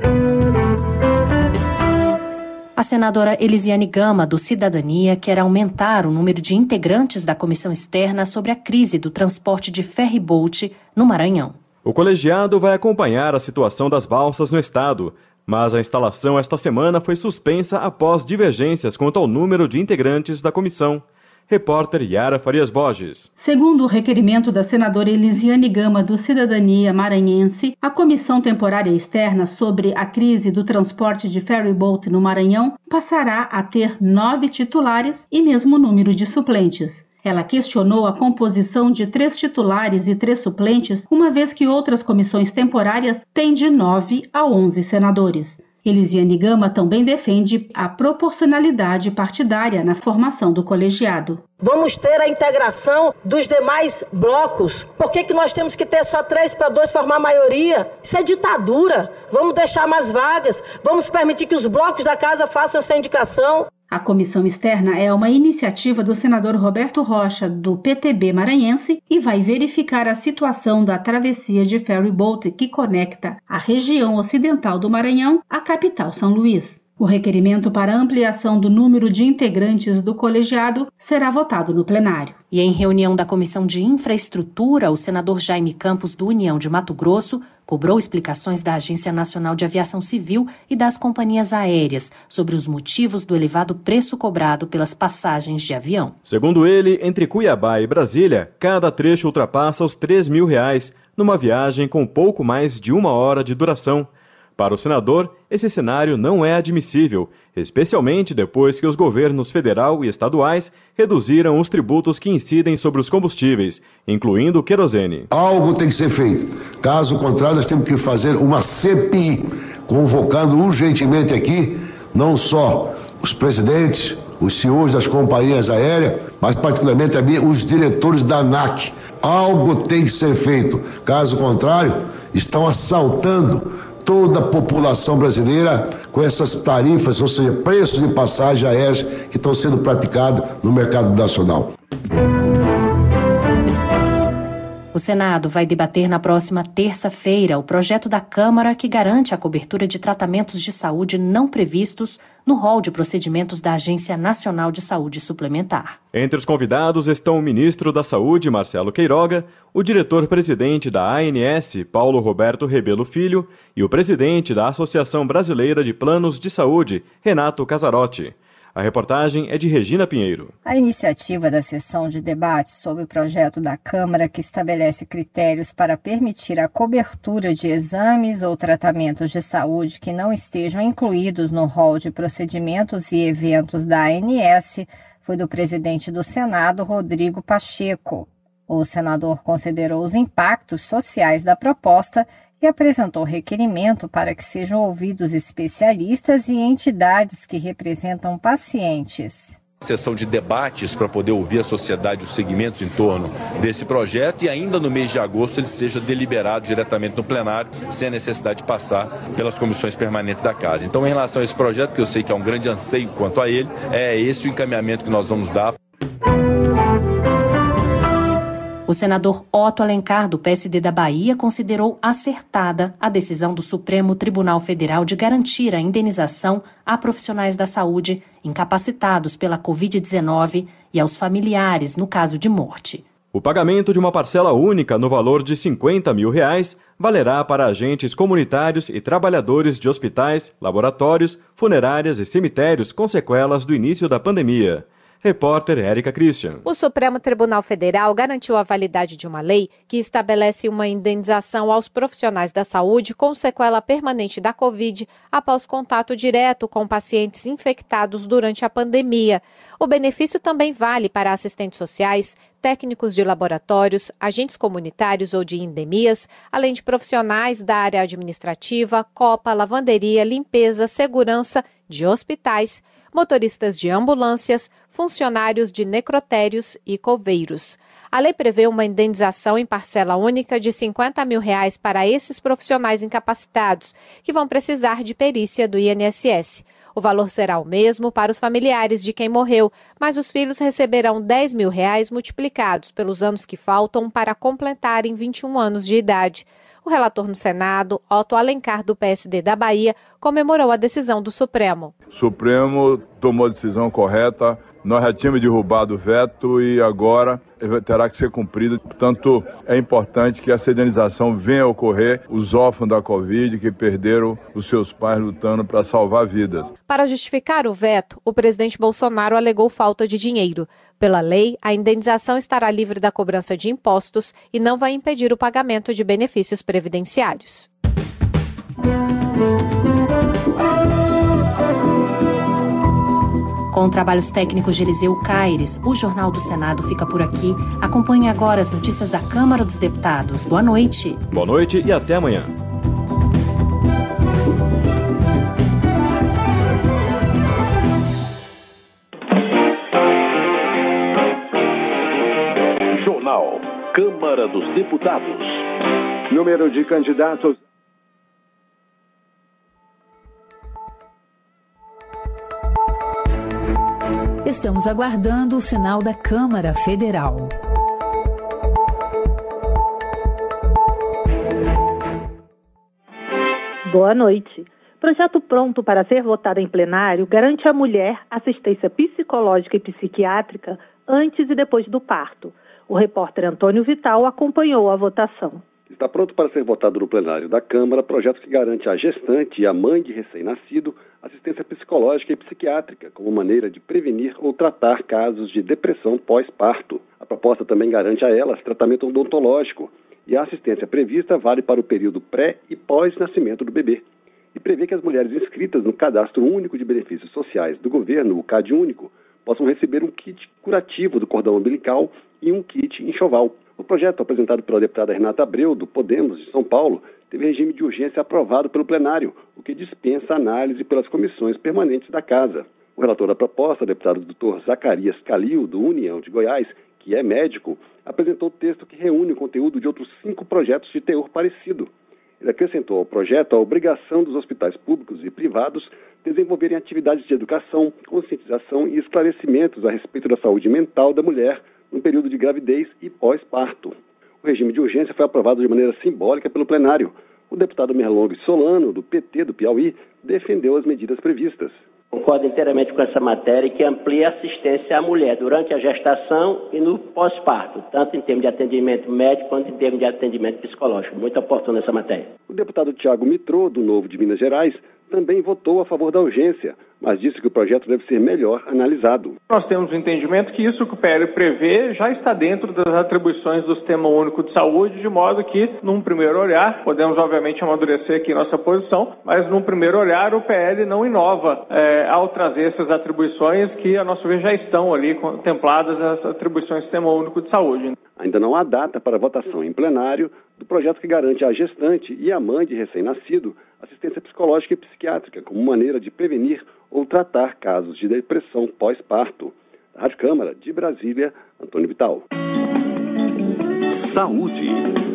S15: A senadora Elisiane Gama, do Cidadania, quer aumentar o número de integrantes da comissão externa sobre a crise do transporte de ferry-boat no Maranhão.
S16: O colegiado vai acompanhar a situação das balsas no estado, mas a instalação esta semana foi suspensa após divergências quanto ao número de integrantes da comissão. Repórter Yara Farias Borges.
S19: Segundo o requerimento da senadora Elisiane Gama, do Cidadania Maranhense, a Comissão Temporária Externa sobre a crise do transporte de ferryboat no Maranhão passará a ter nove titulares e mesmo número de suplentes. Ela questionou a composição de três titulares e três suplentes, uma vez que outras comissões temporárias têm de nove a onze senadores. Elisiane Gama também defende a proporcionalidade partidária na formação do colegiado.
S20: Vamos ter a integração dos demais blocos. Por que que nós temos que ter só três para dois formar maioria? Isso é ditadura. Vamos deixar mais vagas. Vamos permitir que os blocos da casa façam essa indicação.
S19: A comissão externa é uma iniciativa do senador Roberto Rocha, do P T B maranhense, e vai verificar a situação da travessia de ferryboat que conecta a região ocidental do Maranhão à capital São Luís. O requerimento para ampliação do número de integrantes do colegiado será votado no plenário.
S15: E em reunião da Comissão de Infraestrutura, o senador Jaime Campos, do União de Mato Grosso, cobrou explicações da Agência Nacional de Aviação Civil e das companhias aéreas sobre os motivos do elevado preço cobrado pelas passagens de avião.
S16: Segundo ele, entre Cuiabá e Brasília, cada trecho ultrapassa os três mil reais, numa viagem com pouco mais de uma hora de duração. Para o senador, esse cenário não é admissível, especialmente depois que os governos federal e estaduais reduziram os tributos que incidem sobre os combustíveis, incluindo o querosene.
S21: Algo tem que ser feito. Caso contrário, nós temos que fazer uma C P I, convocando urgentemente aqui, não só os presidentes, os C E Os das companhias aéreas, mas particularmente também os diretores da ANAC. Algo tem que ser feito. Caso contrário, estão assaltando toda a população brasileira com essas tarifas, ou seja, preços de passagem aérea que estão sendo praticados no mercado nacional.
S15: O Senado vai debater na próxima terça-feira o projeto da Câmara que garante a cobertura de tratamentos de saúde não previstos no rol de procedimentos da Agência Nacional de Saúde Suplementar.
S16: Entre os convidados estão o ministro da Saúde, Marcelo Queiroga, o diretor-presidente da A N S, Paulo Roberto Rebelo Filho, e o presidente da Associação Brasileira de Planos de Saúde, Renato Casarotti. A reportagem é de Regina Pinheiro.
S22: A iniciativa da sessão de debate sobre o projeto da Câmara que estabelece critérios para permitir a cobertura de exames ou tratamentos de saúde que não estejam incluídos no rol de procedimentos e eventos da A N S foi do presidente do Senado, Rodrigo Pacheco. O senador considerou os impactos sociais da proposta e apresentou requerimento para que sejam ouvidos especialistas e entidades que representam pacientes.
S23: Sessão de debates para poder ouvir a sociedade, os segmentos em torno desse projeto e ainda no mês de agosto ele seja deliberado diretamente no plenário, sem a necessidade de passar pelas comissões permanentes da Casa. Então, em relação a esse projeto, que eu sei que é um grande anseio quanto a ele, é esse o encaminhamento que nós vamos dar.
S15: O senador Otto Alencar, do P S D da Bahia, considerou acertada a decisão do Supremo Tribunal Federal de garantir a indenização a profissionais da saúde incapacitados pela covid dezenove e aos familiares no caso de morte.
S16: O pagamento de uma parcela única no valor de cinquenta mil reais valerá para agentes comunitários e trabalhadores de hospitais, laboratórios, funerárias e cemitérios com sequelas do início da pandemia. Repórter Érica Christian.
S24: O Supremo Tribunal Federal garantiu a validade de uma lei que estabelece uma indenização aos profissionais da saúde com sequela permanente da Covid após contato direto com pacientes infectados durante a pandemia. O benefício também vale para assistentes sociais, técnicos de laboratórios, agentes comunitários ou de endemias, além de profissionais da área administrativa, copa, lavanderia, limpeza, segurança, de hospitais, motoristas de ambulâncias, funcionários de necrotérios e coveiros. A lei prevê uma indenização em parcela única de cinquenta mil reais para esses profissionais incapacitados, que vão precisar de perícia do I N S S. O valor será o mesmo para os familiares de quem morreu, mas os filhos receberão dez mil reais multiplicados pelos anos que faltam para completarem vinte e um anos de idade. O relator no Senado, Otto Alencar, do P S D da Bahia, comemorou a decisão do Supremo.
S25: O Supremo tomou a decisão correta
S1: Nós já tínhamos derrubado o veto e agora terá que ser cumprido. Portanto, é importante que essa indenização venha a ocorrer. Os órfãos da Covid que perderam os seus pais lutando para salvar vidas.
S24: Para justificar o veto, o presidente Bolsonaro alegou falta de dinheiro. Pela lei, a indenização estará livre da cobrança de impostos e não vai impedir o pagamento de benefícios previdenciários.
S15: Com trabalhos técnicos de Eliseu Caires, o Jornal do Senado fica por aqui. Acompanhe agora as notícias da Câmara dos Deputados. Boa noite.
S16: Boa noite e até amanhã.
S2: Jornal Câmara dos Deputados.
S4: Número de candidatos.
S9: Estamos aguardando o sinal da Câmara Federal.
S5: Boa noite. Projeto pronto para ser votado em plenário garante à mulher assistência psicológica e psiquiátrica antes e depois do parto. O repórter Antônio Vital acompanhou a votação.
S7: Está pronto para ser votado no plenário da Câmara projeto que garante à gestante e à mãe de recém-nascido assistência psicológica e psiquiátrica como maneira de prevenir ou tratar casos de depressão pós-parto. A proposta também garante a elas tratamento odontológico e a assistência prevista vale para o período pré e pós-nascimento do bebê. E prevê que as mulheres inscritas no Cadastro Único de Benefícios Sociais do Governo, o CadÚnico, possam receber um kit curativo do cordão umbilical e um kit enxoval. O projeto, apresentado pela deputada Renata Abreu, do Podemos de São Paulo, teve regime de urgência aprovado pelo plenário, o que dispensa análise pelas comissões permanentes da Casa. O relator da proposta, deputado doutor Zacarias Calil, do União de Goiás, que é médico, apresentou o texto que reúne o conteúdo de outros cinco projetos de teor parecido. Ele acrescentou ao projeto a obrigação dos hospitais públicos e privados desenvolverem atividades de educação, conscientização e esclarecimentos a respeito da saúde mental da mulher no período de gravidez e pós-parto. O regime de urgência foi aprovado de maneira simbólica pelo plenário. O deputado Merlong Solano, do P T do Piauí, defendeu as medidas previstas.
S10: Concordo inteiramente com essa matéria que amplia a assistência à mulher durante a gestação e no pós-parto, tanto em termos de atendimento médico quanto em termos de atendimento psicológico. Muito oportuno essa matéria.
S7: O deputado Tiago Mitrô, do Novo de Minas Gerais, também votou a favor da urgência, mas disse que o projeto deve ser melhor analisado.
S25: Nós temos o entendimento que isso que o P L prevê já está dentro das atribuições do Sistema Único de Saúde, de modo que, num primeiro olhar, podemos obviamente amadurecer aqui nossa posição, mas num primeiro olhar o P L não inova é, ao trazer essas atribuições que, a nosso ver, já estão ali contempladas as atribuições do Sistema Único de Saúde.
S7: Ainda não há data para votação em plenário do projeto que garante à gestante e à mãe de recém-nascido assistência psicológica e psiquiátrica como maneira de prevenir ou tratar casos de depressão pós-parto. Da Rádio Câmara de Brasília, Antônio Vital.
S2: Saúde.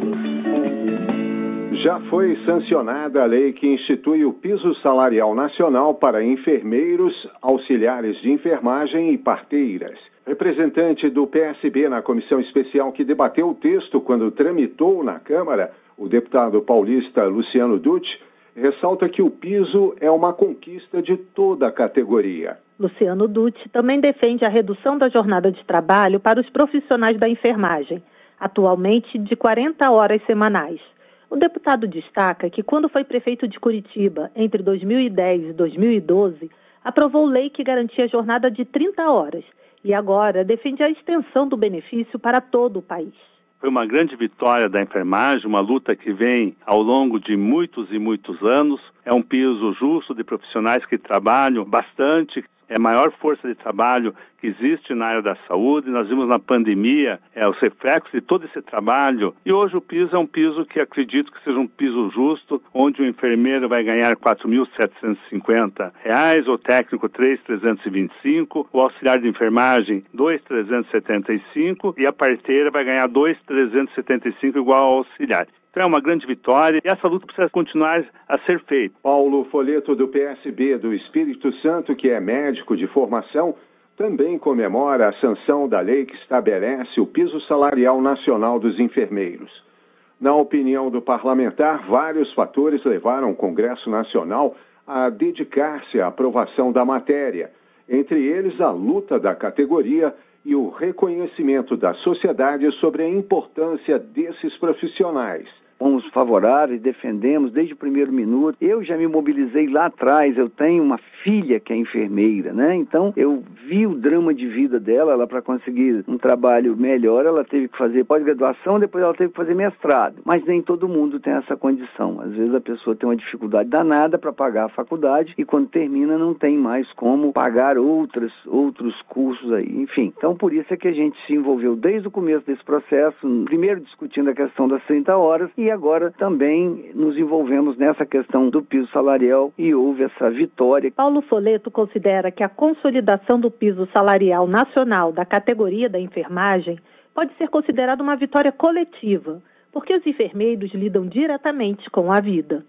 S4: Já foi sancionada a lei que institui o piso salarial nacional para enfermeiros, auxiliares de enfermagem e parteiras. Representante do P S B na comissão especial que debateu o texto quando tramitou na Câmara, o deputado paulista Luciano Dutti, ressalta que o piso é uma conquista de toda a categoria.
S5: Luciano Dutti também defende a redução da jornada de trabalho para os profissionais da enfermagem, atualmente de quarenta horas semanais. O deputado destaca que quando foi prefeito de Curitiba, entre dois mil e dez e dois mil e doze, aprovou lei que garantia a jornada de trinta horas e agora defende a extensão do benefício para todo o país.
S28: Foi uma grande vitória da enfermagem, uma luta que vem ao longo de muitos e muitos anos. É um piso justo de profissionais que trabalham bastante. É a maior força de trabalho que existe na área da saúde. Nós vimos na pandemia é, os reflexos de todo esse trabalho. E hoje o piso é um piso que acredito que seja um piso justo, onde o enfermeiro vai ganhar quatro mil setecentos e cinquenta reais, o técnico três mil trezentos e vinte e cinco, o auxiliar de enfermagem dois mil trezentos e setenta e cinco e a parteira vai ganhar dois mil trezentos e setenta e cinco igual ao auxiliar. Então é uma grande vitória e essa luta precisa continuar a ser feita.
S4: Paulo Folleto, do P S B do Espírito Santo, que é médico de formação, também comemora a sanção da lei que estabelece o piso salarial nacional dos enfermeiros. Na opinião do parlamentar, vários fatores levaram o Congresso Nacional a dedicar-se à aprovação da matéria, entre eles a luta da categoria e o reconhecimento da sociedade sobre a importância desses profissionais.
S3: Fomos favoráveis, defendemos desde o primeiro minuto. Eu já me mobilizei lá atrás, eu tenho uma filha que é enfermeira, né? Então eu vi o drama de vida dela, ela para conseguir um trabalho melhor, ela teve que fazer pós-graduação, depois ela teve que fazer mestrado. Mas nem todo mundo tem essa condição. Às vezes a pessoa tem uma dificuldade danada para pagar a faculdade e quando termina não tem mais como pagar outras, outros cursos aí. Enfim, então por isso é que a gente se envolveu desde o começo desse processo, primeiro discutindo a questão das trinta horas e E agora também nos envolvemos nessa questão do piso salarial e houve essa vitória.
S5: Paulo Soleto considera que a consolidação do piso salarial nacional da categoria da enfermagem pode ser considerada uma vitória coletiva, porque os enfermeiros lidam diretamente com a vida.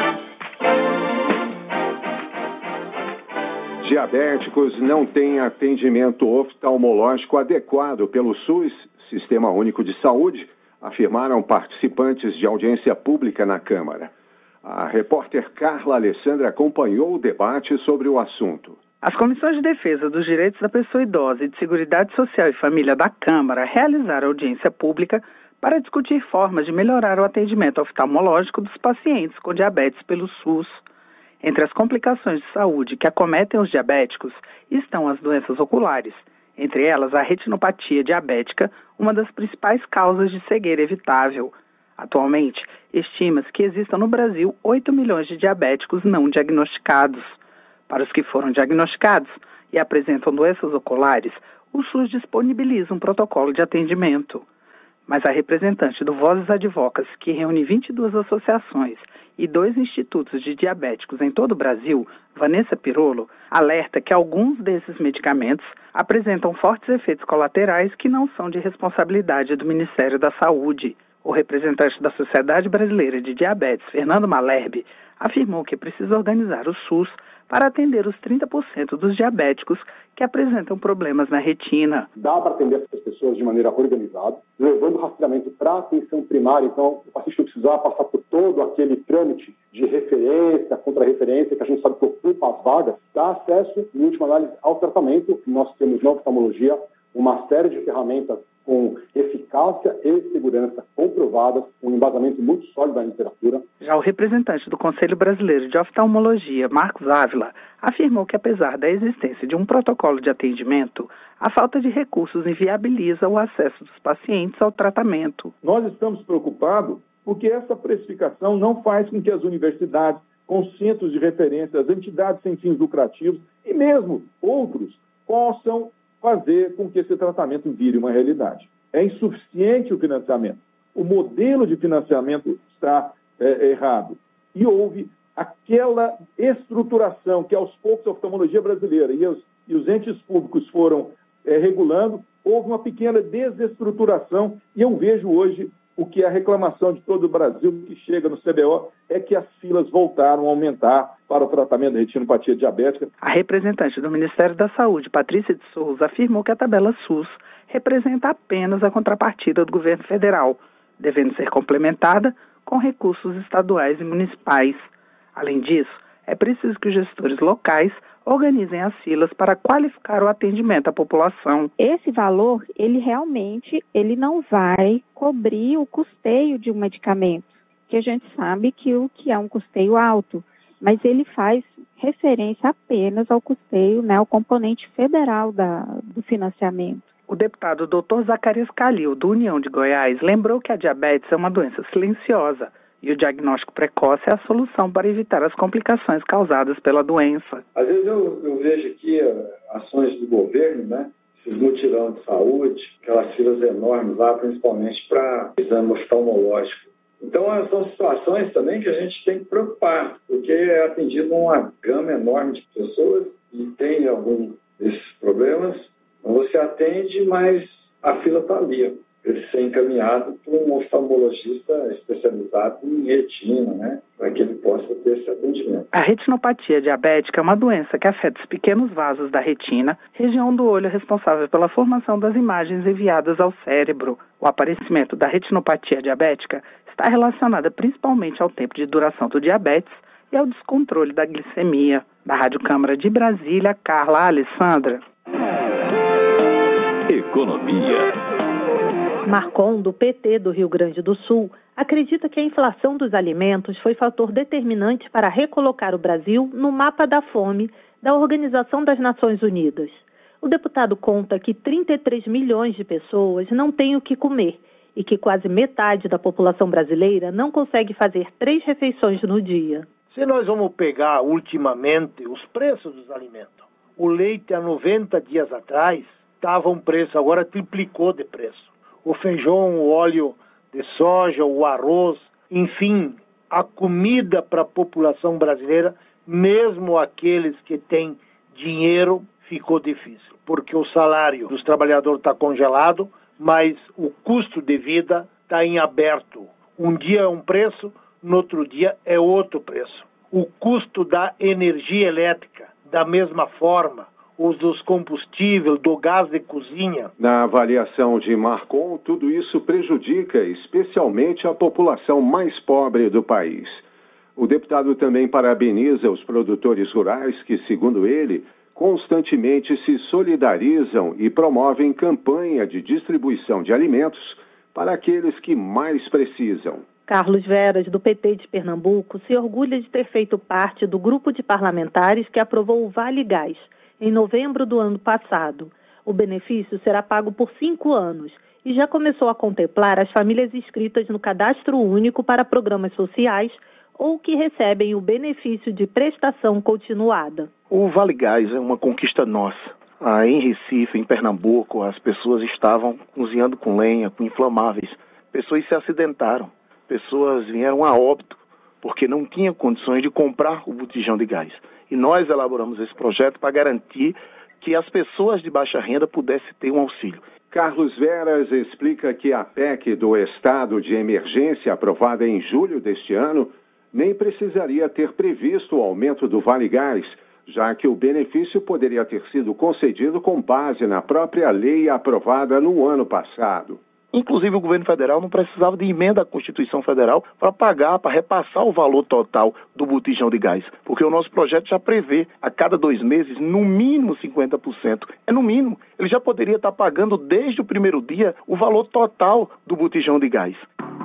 S4: Diabéticos não têm atendimento oftalmológico adequado pelo SUS, Sistema Único de Saúde, afirmaram participantes de audiência pública na Câmara. A repórter Carla Alessandra acompanhou o debate sobre o assunto.
S6: As comissões de defesa dos direitos da pessoa idosa e de Seguridade Social e Família da Câmara realizaram audiência pública para discutir formas de melhorar o atendimento oftalmológico dos pacientes com diabetes pelo SUS. Entre as complicações de saúde que acometem os diabéticos estão as doenças oculares, entre elas a retinopatia diabética, uma das principais causas de cegueira evitável. Atualmente, estima-se que existam no Brasil oito milhões de diabéticos não diagnosticados. Para os que foram diagnosticados e apresentam doenças oculares, o SUS disponibiliza um protocolo de atendimento. Mas a representante do Vozes Advocacy, que reúne vinte e duas associações e dois institutos de diabéticos em todo o Brasil, Vanessa Pirolo, alerta que alguns desses medicamentos apresentam fortes efeitos colaterais que não são de responsabilidade do Ministério da Saúde. O representante da Sociedade Brasileira de Diabetes, Fernando Malherbe, afirmou que precisa organizar o SUS para atender os trinta por cento dos diabéticos que apresentam problemas na retina.
S8: Dá para atender essas pessoas de maneira organizada, levando rastreamento para a atenção primária, então o paciente não precisar passar por todo aquele trâmite de referência, contra-referência, que a gente sabe que ocupa as vagas, dá acesso, em última análise, ao tratamento. Nós temos na oftalmologia uma série de ferramentas com eficácia e segurança comprovadas, um embasamento muito sólido da literatura.
S6: Já o representante do Conselho Brasileiro de Oftalmologia, Marcos Ávila, afirmou que apesar da existência de um protocolo de atendimento, a falta de recursos inviabiliza o acesso dos pacientes ao tratamento.
S12: Nós estamos preocupados porque essa precificação não faz com que as universidades, com centros de referência, as entidades sem fins lucrativos e mesmo outros possam fazer com que esse tratamento vire uma realidade. É insuficiente o financiamento. O modelo de financiamento está é, errado. E houve aquela estruturação que, aos poucos, a oftalmologia brasileira e os, e os entes públicos foram é, regulando, houve uma pequena desestruturação e eu vejo hoje o que é a reclamação de todo o Brasil que chega no C B O é que as filas voltaram a aumentar para o tratamento da retinopatia diabética.
S6: A representante do Ministério da Saúde, Patrícia de Souza, afirmou que a tabela SUS representa apenas a contrapartida do governo federal, devendo ser complementada com recursos estaduais e municipais. Além disso, é preciso que os gestores locais organizem as filas para qualificar o atendimento à população.
S13: Esse valor, ele realmente ele não vai cobrir o custeio de um medicamento, que a gente sabe que o que é um custeio alto, mas ele faz referência apenas ao custeio, né, ao componente federal da, do financiamento.
S6: O deputado doutor Zacarias Calil, do União de Goiás, lembrou que a diabetes é uma doença silenciosa, e o diagnóstico precoce é a solução para evitar as complicações causadas pela doença.
S14: Às vezes eu, eu vejo aqui uh, ações do governo, né? Esses mutirão de saúde, aquelas filas enormes lá, principalmente para exame oftalmológico. Então, são situações também que a gente tem que preocupar, porque é atendido uma gama enorme de pessoas e tem algum desses problemas. Então, você atende, mas a fila está ali. Ele ser encaminhado por um oftalmologista especializado em retina, né, para que ele possa ter esse atendimento.
S6: A retinopatia diabética é uma doença que afeta os pequenos vasos da retina, região do olho responsável pela formação das imagens enviadas ao cérebro. O aparecimento da retinopatia diabética está relacionada principalmente ao tempo de duração do diabetes e ao descontrole da glicemia. Da Rádio Câmara de Brasília, Carla Alessandra.
S2: Economia.
S5: Marcon, do P T do Rio Grande do Sul, acredita que a inflação dos alimentos foi fator determinante para recolocar o Brasil no mapa da fome da Organização das Nações Unidas. O deputado conta que trinta e três milhões de pessoas não têm o que comer e que quase metade da população brasileira não consegue fazer três refeições no dia.
S11: Se nós vamos pegar ultimamente os preços dos alimentos, o leite há noventa dias atrás estava um preço, agora triplicou de preço. O feijão, o óleo de soja, o arroz, enfim, a comida para a população brasileira, mesmo aqueles que têm dinheiro, ficou difícil, porque o salário dos trabalhadores está congelado, mas o custo de vida está em aberto. Um dia é um preço, no outro dia é outro preço. O custo da energia elétrica, da mesma forma, os dos combustíveis, do gás de cozinha.
S4: Na avaliação de Marcon, tudo isso prejudica especialmente a população mais pobre do país. O deputado também parabeniza os produtores rurais que, segundo ele, constantemente se solidarizam e promovem campanha de distribuição de alimentos para aqueles que mais precisam.
S5: Carlos Veras, do P T de Pernambuco, se orgulha de ter feito parte do grupo de parlamentares que aprovou o Vale Gás, em novembro do ano passado. O benefício será pago por cinco anos e já começou a contemplar as famílias inscritas no Cadastro Único para programas sociais ou que recebem o benefício de prestação continuada.
S17: O Vale Gás é uma conquista nossa. Ah, em Recife, em Pernambuco, as pessoas estavam cozinhando com lenha, com inflamáveis. Pessoas se acidentaram, pessoas vieram a óbito porque não tinham condições de comprar o botijão de gás. E nós elaboramos esse projeto para garantir que as pessoas de baixa renda pudessem ter um auxílio.
S4: Carlos Veras explica que a P E C do Estado de Emergência, aprovada em julho deste ano, nem precisaria ter previsto o aumento do Vale Gás, já que o benefício poderia ter sido concedido com base na própria lei aprovada no ano passado.
S17: Inclusive, o governo federal não precisava de emenda à Constituição Federal para pagar, para repassar o valor total do botijão de gás, porque o nosso projeto já prevê a cada dois meses, no mínimo cinquenta por cento. É no mínimo. Ele já poderia estar pagando desde o primeiro dia o valor total do botijão de gás.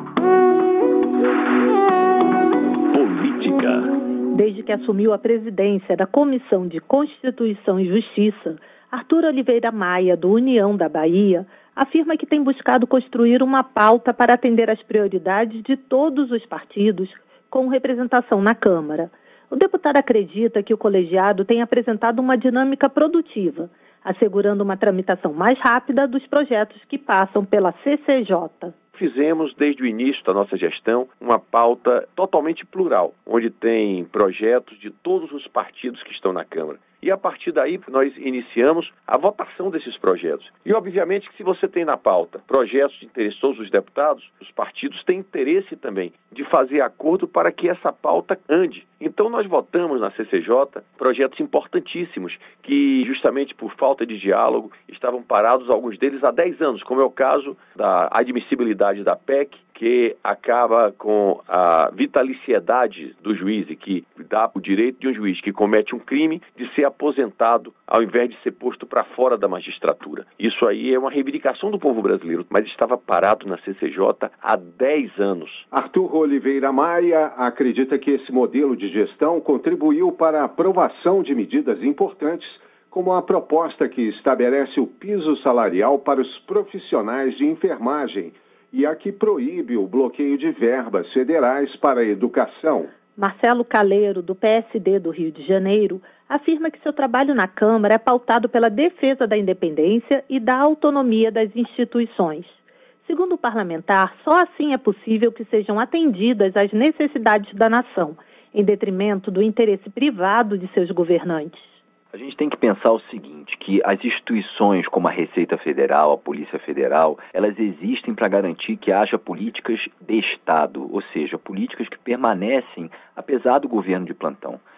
S2: Política.
S5: Desde que assumiu a presidência da Comissão de Constituição e Justiça, Arthur Oliveira Maia, do União da Bahia, afirma que tem buscado construir uma pauta para atender às prioridades de todos os partidos com representação na Câmara. O deputado acredita que o colegiado tem apresentado uma dinâmica produtiva, assegurando uma tramitação mais rápida dos projetos que passam pela C C J.
S18: Fizemos, desde o início da nossa gestão, uma pauta totalmente plural, onde tem projetos de todos os partidos que estão na Câmara. E a partir daí nós iniciamos a votação desses projetos. E obviamente que se você tem na pauta projetos de interesse de todos os deputados, os partidos têm interesse também de fazer acordo para que essa pauta ande. Então nós votamos na C C J projetos importantíssimos que justamente por falta de diálogo estavam parados, alguns deles há dez anos, como é o caso da admissibilidade da P E C, que acaba com a vitaliciedade do juiz e que dá o direito de um juiz que comete um crime de ser aposentado ao invés de ser posto para fora da magistratura. Isso aí é uma reivindicação do povo brasileiro, mas estava parado na C C J há dez anos.
S4: Arthur Oliveira Maia acredita que esse modelo de gestão contribuiu para a aprovação de medidas importantes, como a proposta que estabelece o piso salarial para os profissionais de enfermagem e a que proíbe o bloqueio de verbas federais para a educação.
S5: Marcelo Caleiro, do P S D do Rio de Janeiro, afirma que seu trabalho na Câmara é pautado pela defesa da independência e da autonomia das instituições. Segundo o parlamentar, só assim é possível que sejam atendidas as necessidades da nação, em detrimento do interesse privado de seus governantes.
S19: A gente tem que pensar o seguinte, que as instituições como a Receita Federal, a Polícia Federal, elas existem para garantir que haja políticas de Estado, ou seja, políticas que permanecem apesar do governo de plantão.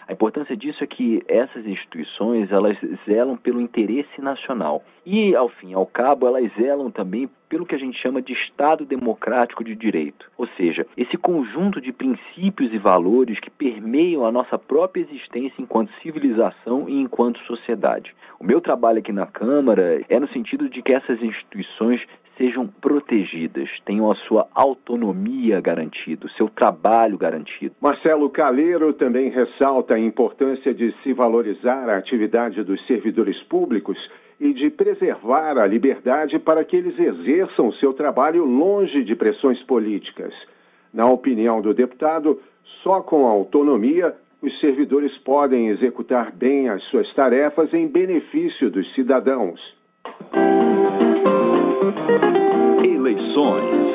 S19: A importância disso é que essas instituições, elas zelam pelo interesse nacional. E, ao fim e ao cabo, elas zelam também pelo que a gente chama de Estado Democrático de Direito. Ou seja, esse conjunto de princípios e valores que permeiam a nossa própria existência enquanto civilização e enquanto sociedade. O meu trabalho aqui na Câmara é no sentido de que essas instituições sejam protegidas, tenham a sua autonomia garantida, o seu trabalho garantido.
S4: Marcelo Calero também ressalta a importância de se valorizar a atividade dos servidores públicos e de preservar a liberdade para que eles exerçam seu trabalho longe de pressões políticas. Na opinião do deputado, só com a autonomia os servidores podem executar bem as suas tarefas em benefício dos cidadãos.
S2: Eleições.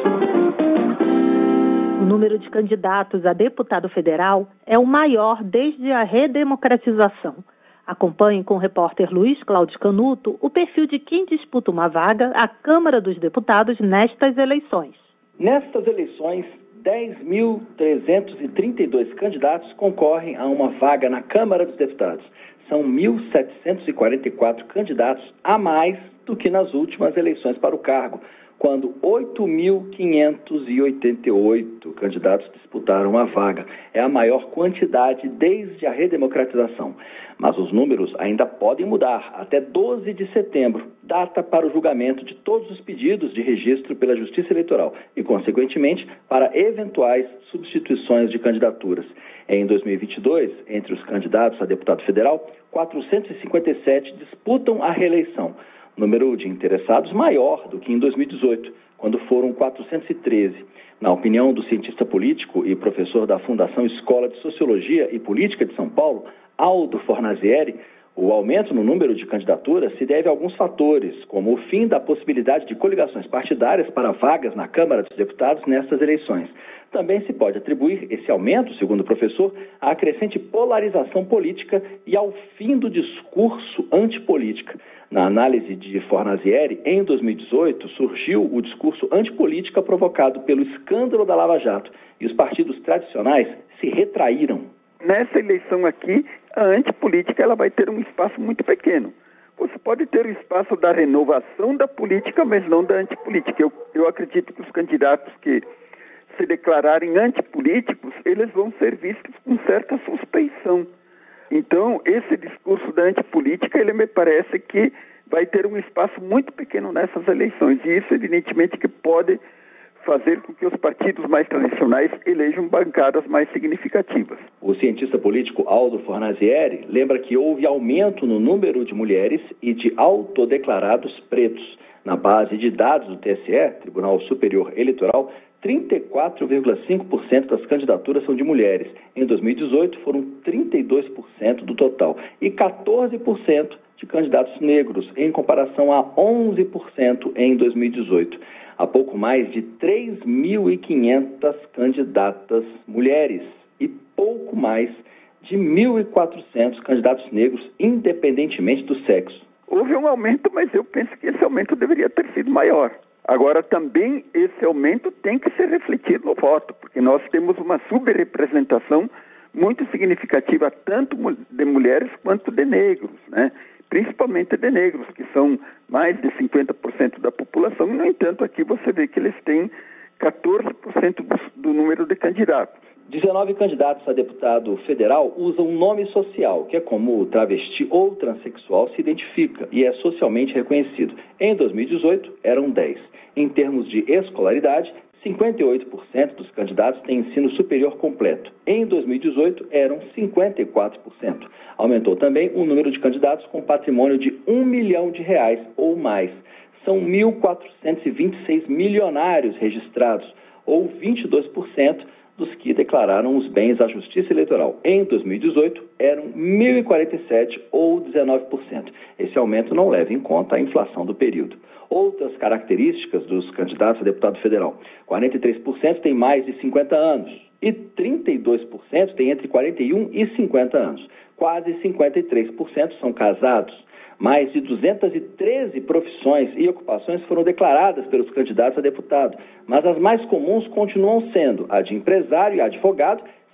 S5: O número de candidatos a deputado federal é o maior desde a redemocratização. Acompanhe com o repórter Luiz Cláudio Canuto o perfil de quem disputa uma vaga à Câmara dos Deputados nestas eleições.
S1: Nestas eleições, dez mil trezentos e trinta e dois candidatos concorrem a uma vaga na Câmara dos Deputados. São mil setecentos e quarenta e quatro candidatos a mais do que nas últimas eleições para o cargo, quando oito mil quinhentos e oitenta e oito candidatos disputaram a vaga. É a maior quantidade desde a redemocratização. Mas os números ainda podem mudar até doze de setembro, data para o julgamento de todos os pedidos de registro pela Justiça Eleitoral e, consequentemente, para eventuais substituições de candidaturas. Em dois mil e vinte e dois, entre os candidatos a deputado federal, quatrocentos e cinquenta e sete disputam a reeleição. Número de interessados maior do que em dois mil e dezoito, quando foram quatrocentos e treze. Na opinião do cientista político e professor da Fundação Escola de Sociologia e Política de São Paulo, Aldo Fornazieri, o aumento no número de candidaturas se deve a alguns fatores, como o fim da possibilidade de coligações partidárias para vagas na Câmara dos Deputados nestas eleições. Também se pode atribuir esse aumento, segundo o professor, à crescente polarização política e ao fim do discurso antipolítica. Na análise de Fornazieri, em dois mil e dezoito, surgiu o discurso antipolítica provocado pelo escândalo da Lava Jato e os partidos tradicionais se retraíram.
S20: Nessa eleição aqui, a antipolítica ela vai ter um espaço muito pequeno. Você pode ter o espaço da renovação da política, mas não da antipolítica. Eu, eu acredito que os candidatos que se declararem antipolíticos, eles vão ser vistos com certa suspeição. Então, esse discurso da antipolítica, ele me parece que vai ter um espaço muito pequeno nessas eleições. E isso, evidentemente, que pode fazer com que os partidos mais tradicionais elejam bancadas mais significativas.
S1: O cientista político Aldo Fornazieri lembra que houve aumento no número de mulheres e de autodeclarados pretos. Na base de dados do T S E, Tribunal Superior Eleitoral, trinta e quatro vírgula cinco por cento das candidaturas são de mulheres. Em dois mil e dezoito, foram trinta e dois por cento do total. E quatorze por cento de candidatos negros, em comparação a onze por cento em dois mil e dezoito. Há pouco mais de três mil e quinhentas candidatas mulheres e pouco mais de mil e quatrocentos candidatos negros, independentemente do sexo.
S20: Houve um aumento, mas eu penso que esse aumento deveria ter sido maior. Agora, também esse aumento tem que ser refletido no voto, porque nós temos uma subrepresentação muito significativa, tanto de mulheres quanto de negros, né? Principalmente de negros, que são mais de cinquenta por cento da população, e, no entanto, aqui você vê que eles têm quatorze por cento do, do número de candidatos.
S1: dezenove candidatos a deputado federal usam nome social, que é como o travesti ou transexual se identifica e é socialmente reconhecido. Em dois mil e dezoito, eram dez. Em termos de escolaridade, cinquenta e oito por cento dos candidatos têm ensino superior completo. Em dois mil e dezoito, eram cinquenta e quatro por cento. Aumentou também o número de candidatos com patrimônio de um milhão de reais ou mais. São mil quatrocentos e vinte e seis milionários registrados, ou vinte e dois por cento dos que declararam os bens à Justiça Eleitoral. Em dois mil e dezoito, eram mil e quarenta e sete, ou dezenove por cento. Esse aumento não leva em conta a inflação do período. Outras características dos candidatos a deputado federal. quarenta e três por cento têm mais de cinquenta anos e trinta e dois por cento têm entre quarenta e um e cinquenta anos. Quase cinquenta e três por cento são casados. Mais de duzentas e treze profissões e ocupações foram declaradas pelos candidatos a deputado, mas as mais comuns continuam sendo a de empresário e advogado,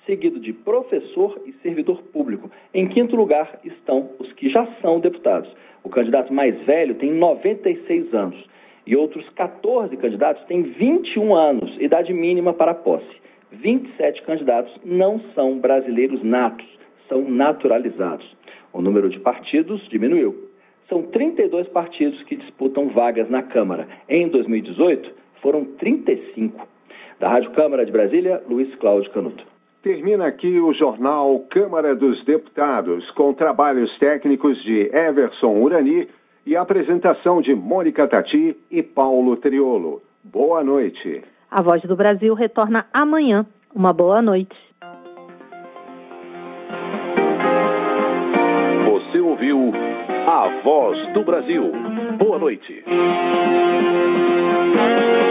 S1: seguido de professor e servidor público. Em quinto lugar estão os que já são deputados. O candidato mais velho tem noventa e seis anos e outros quatorze candidatos têm vinte e um anos, idade mínima para a posse. vinte e sete candidatos não são brasileiros natos, são naturalizados. O número de partidos diminuiu. São trinta e dois partidos que disputam vagas na Câmara. Em dois mil e dezoito, foram trinta e cinco. Da Rádio Câmara de Brasília, Luiz Cláudio Canuto.
S4: Termina aqui o jornal Câmara dos Deputados, com trabalhos técnicos de Everson Urani e apresentação de Mônica Tati e Paulo Triolo. Boa noite.
S5: A Voz do Brasil retorna amanhã. Uma boa noite.
S2: Você ouviu A Voz do Brasil. Boa noite.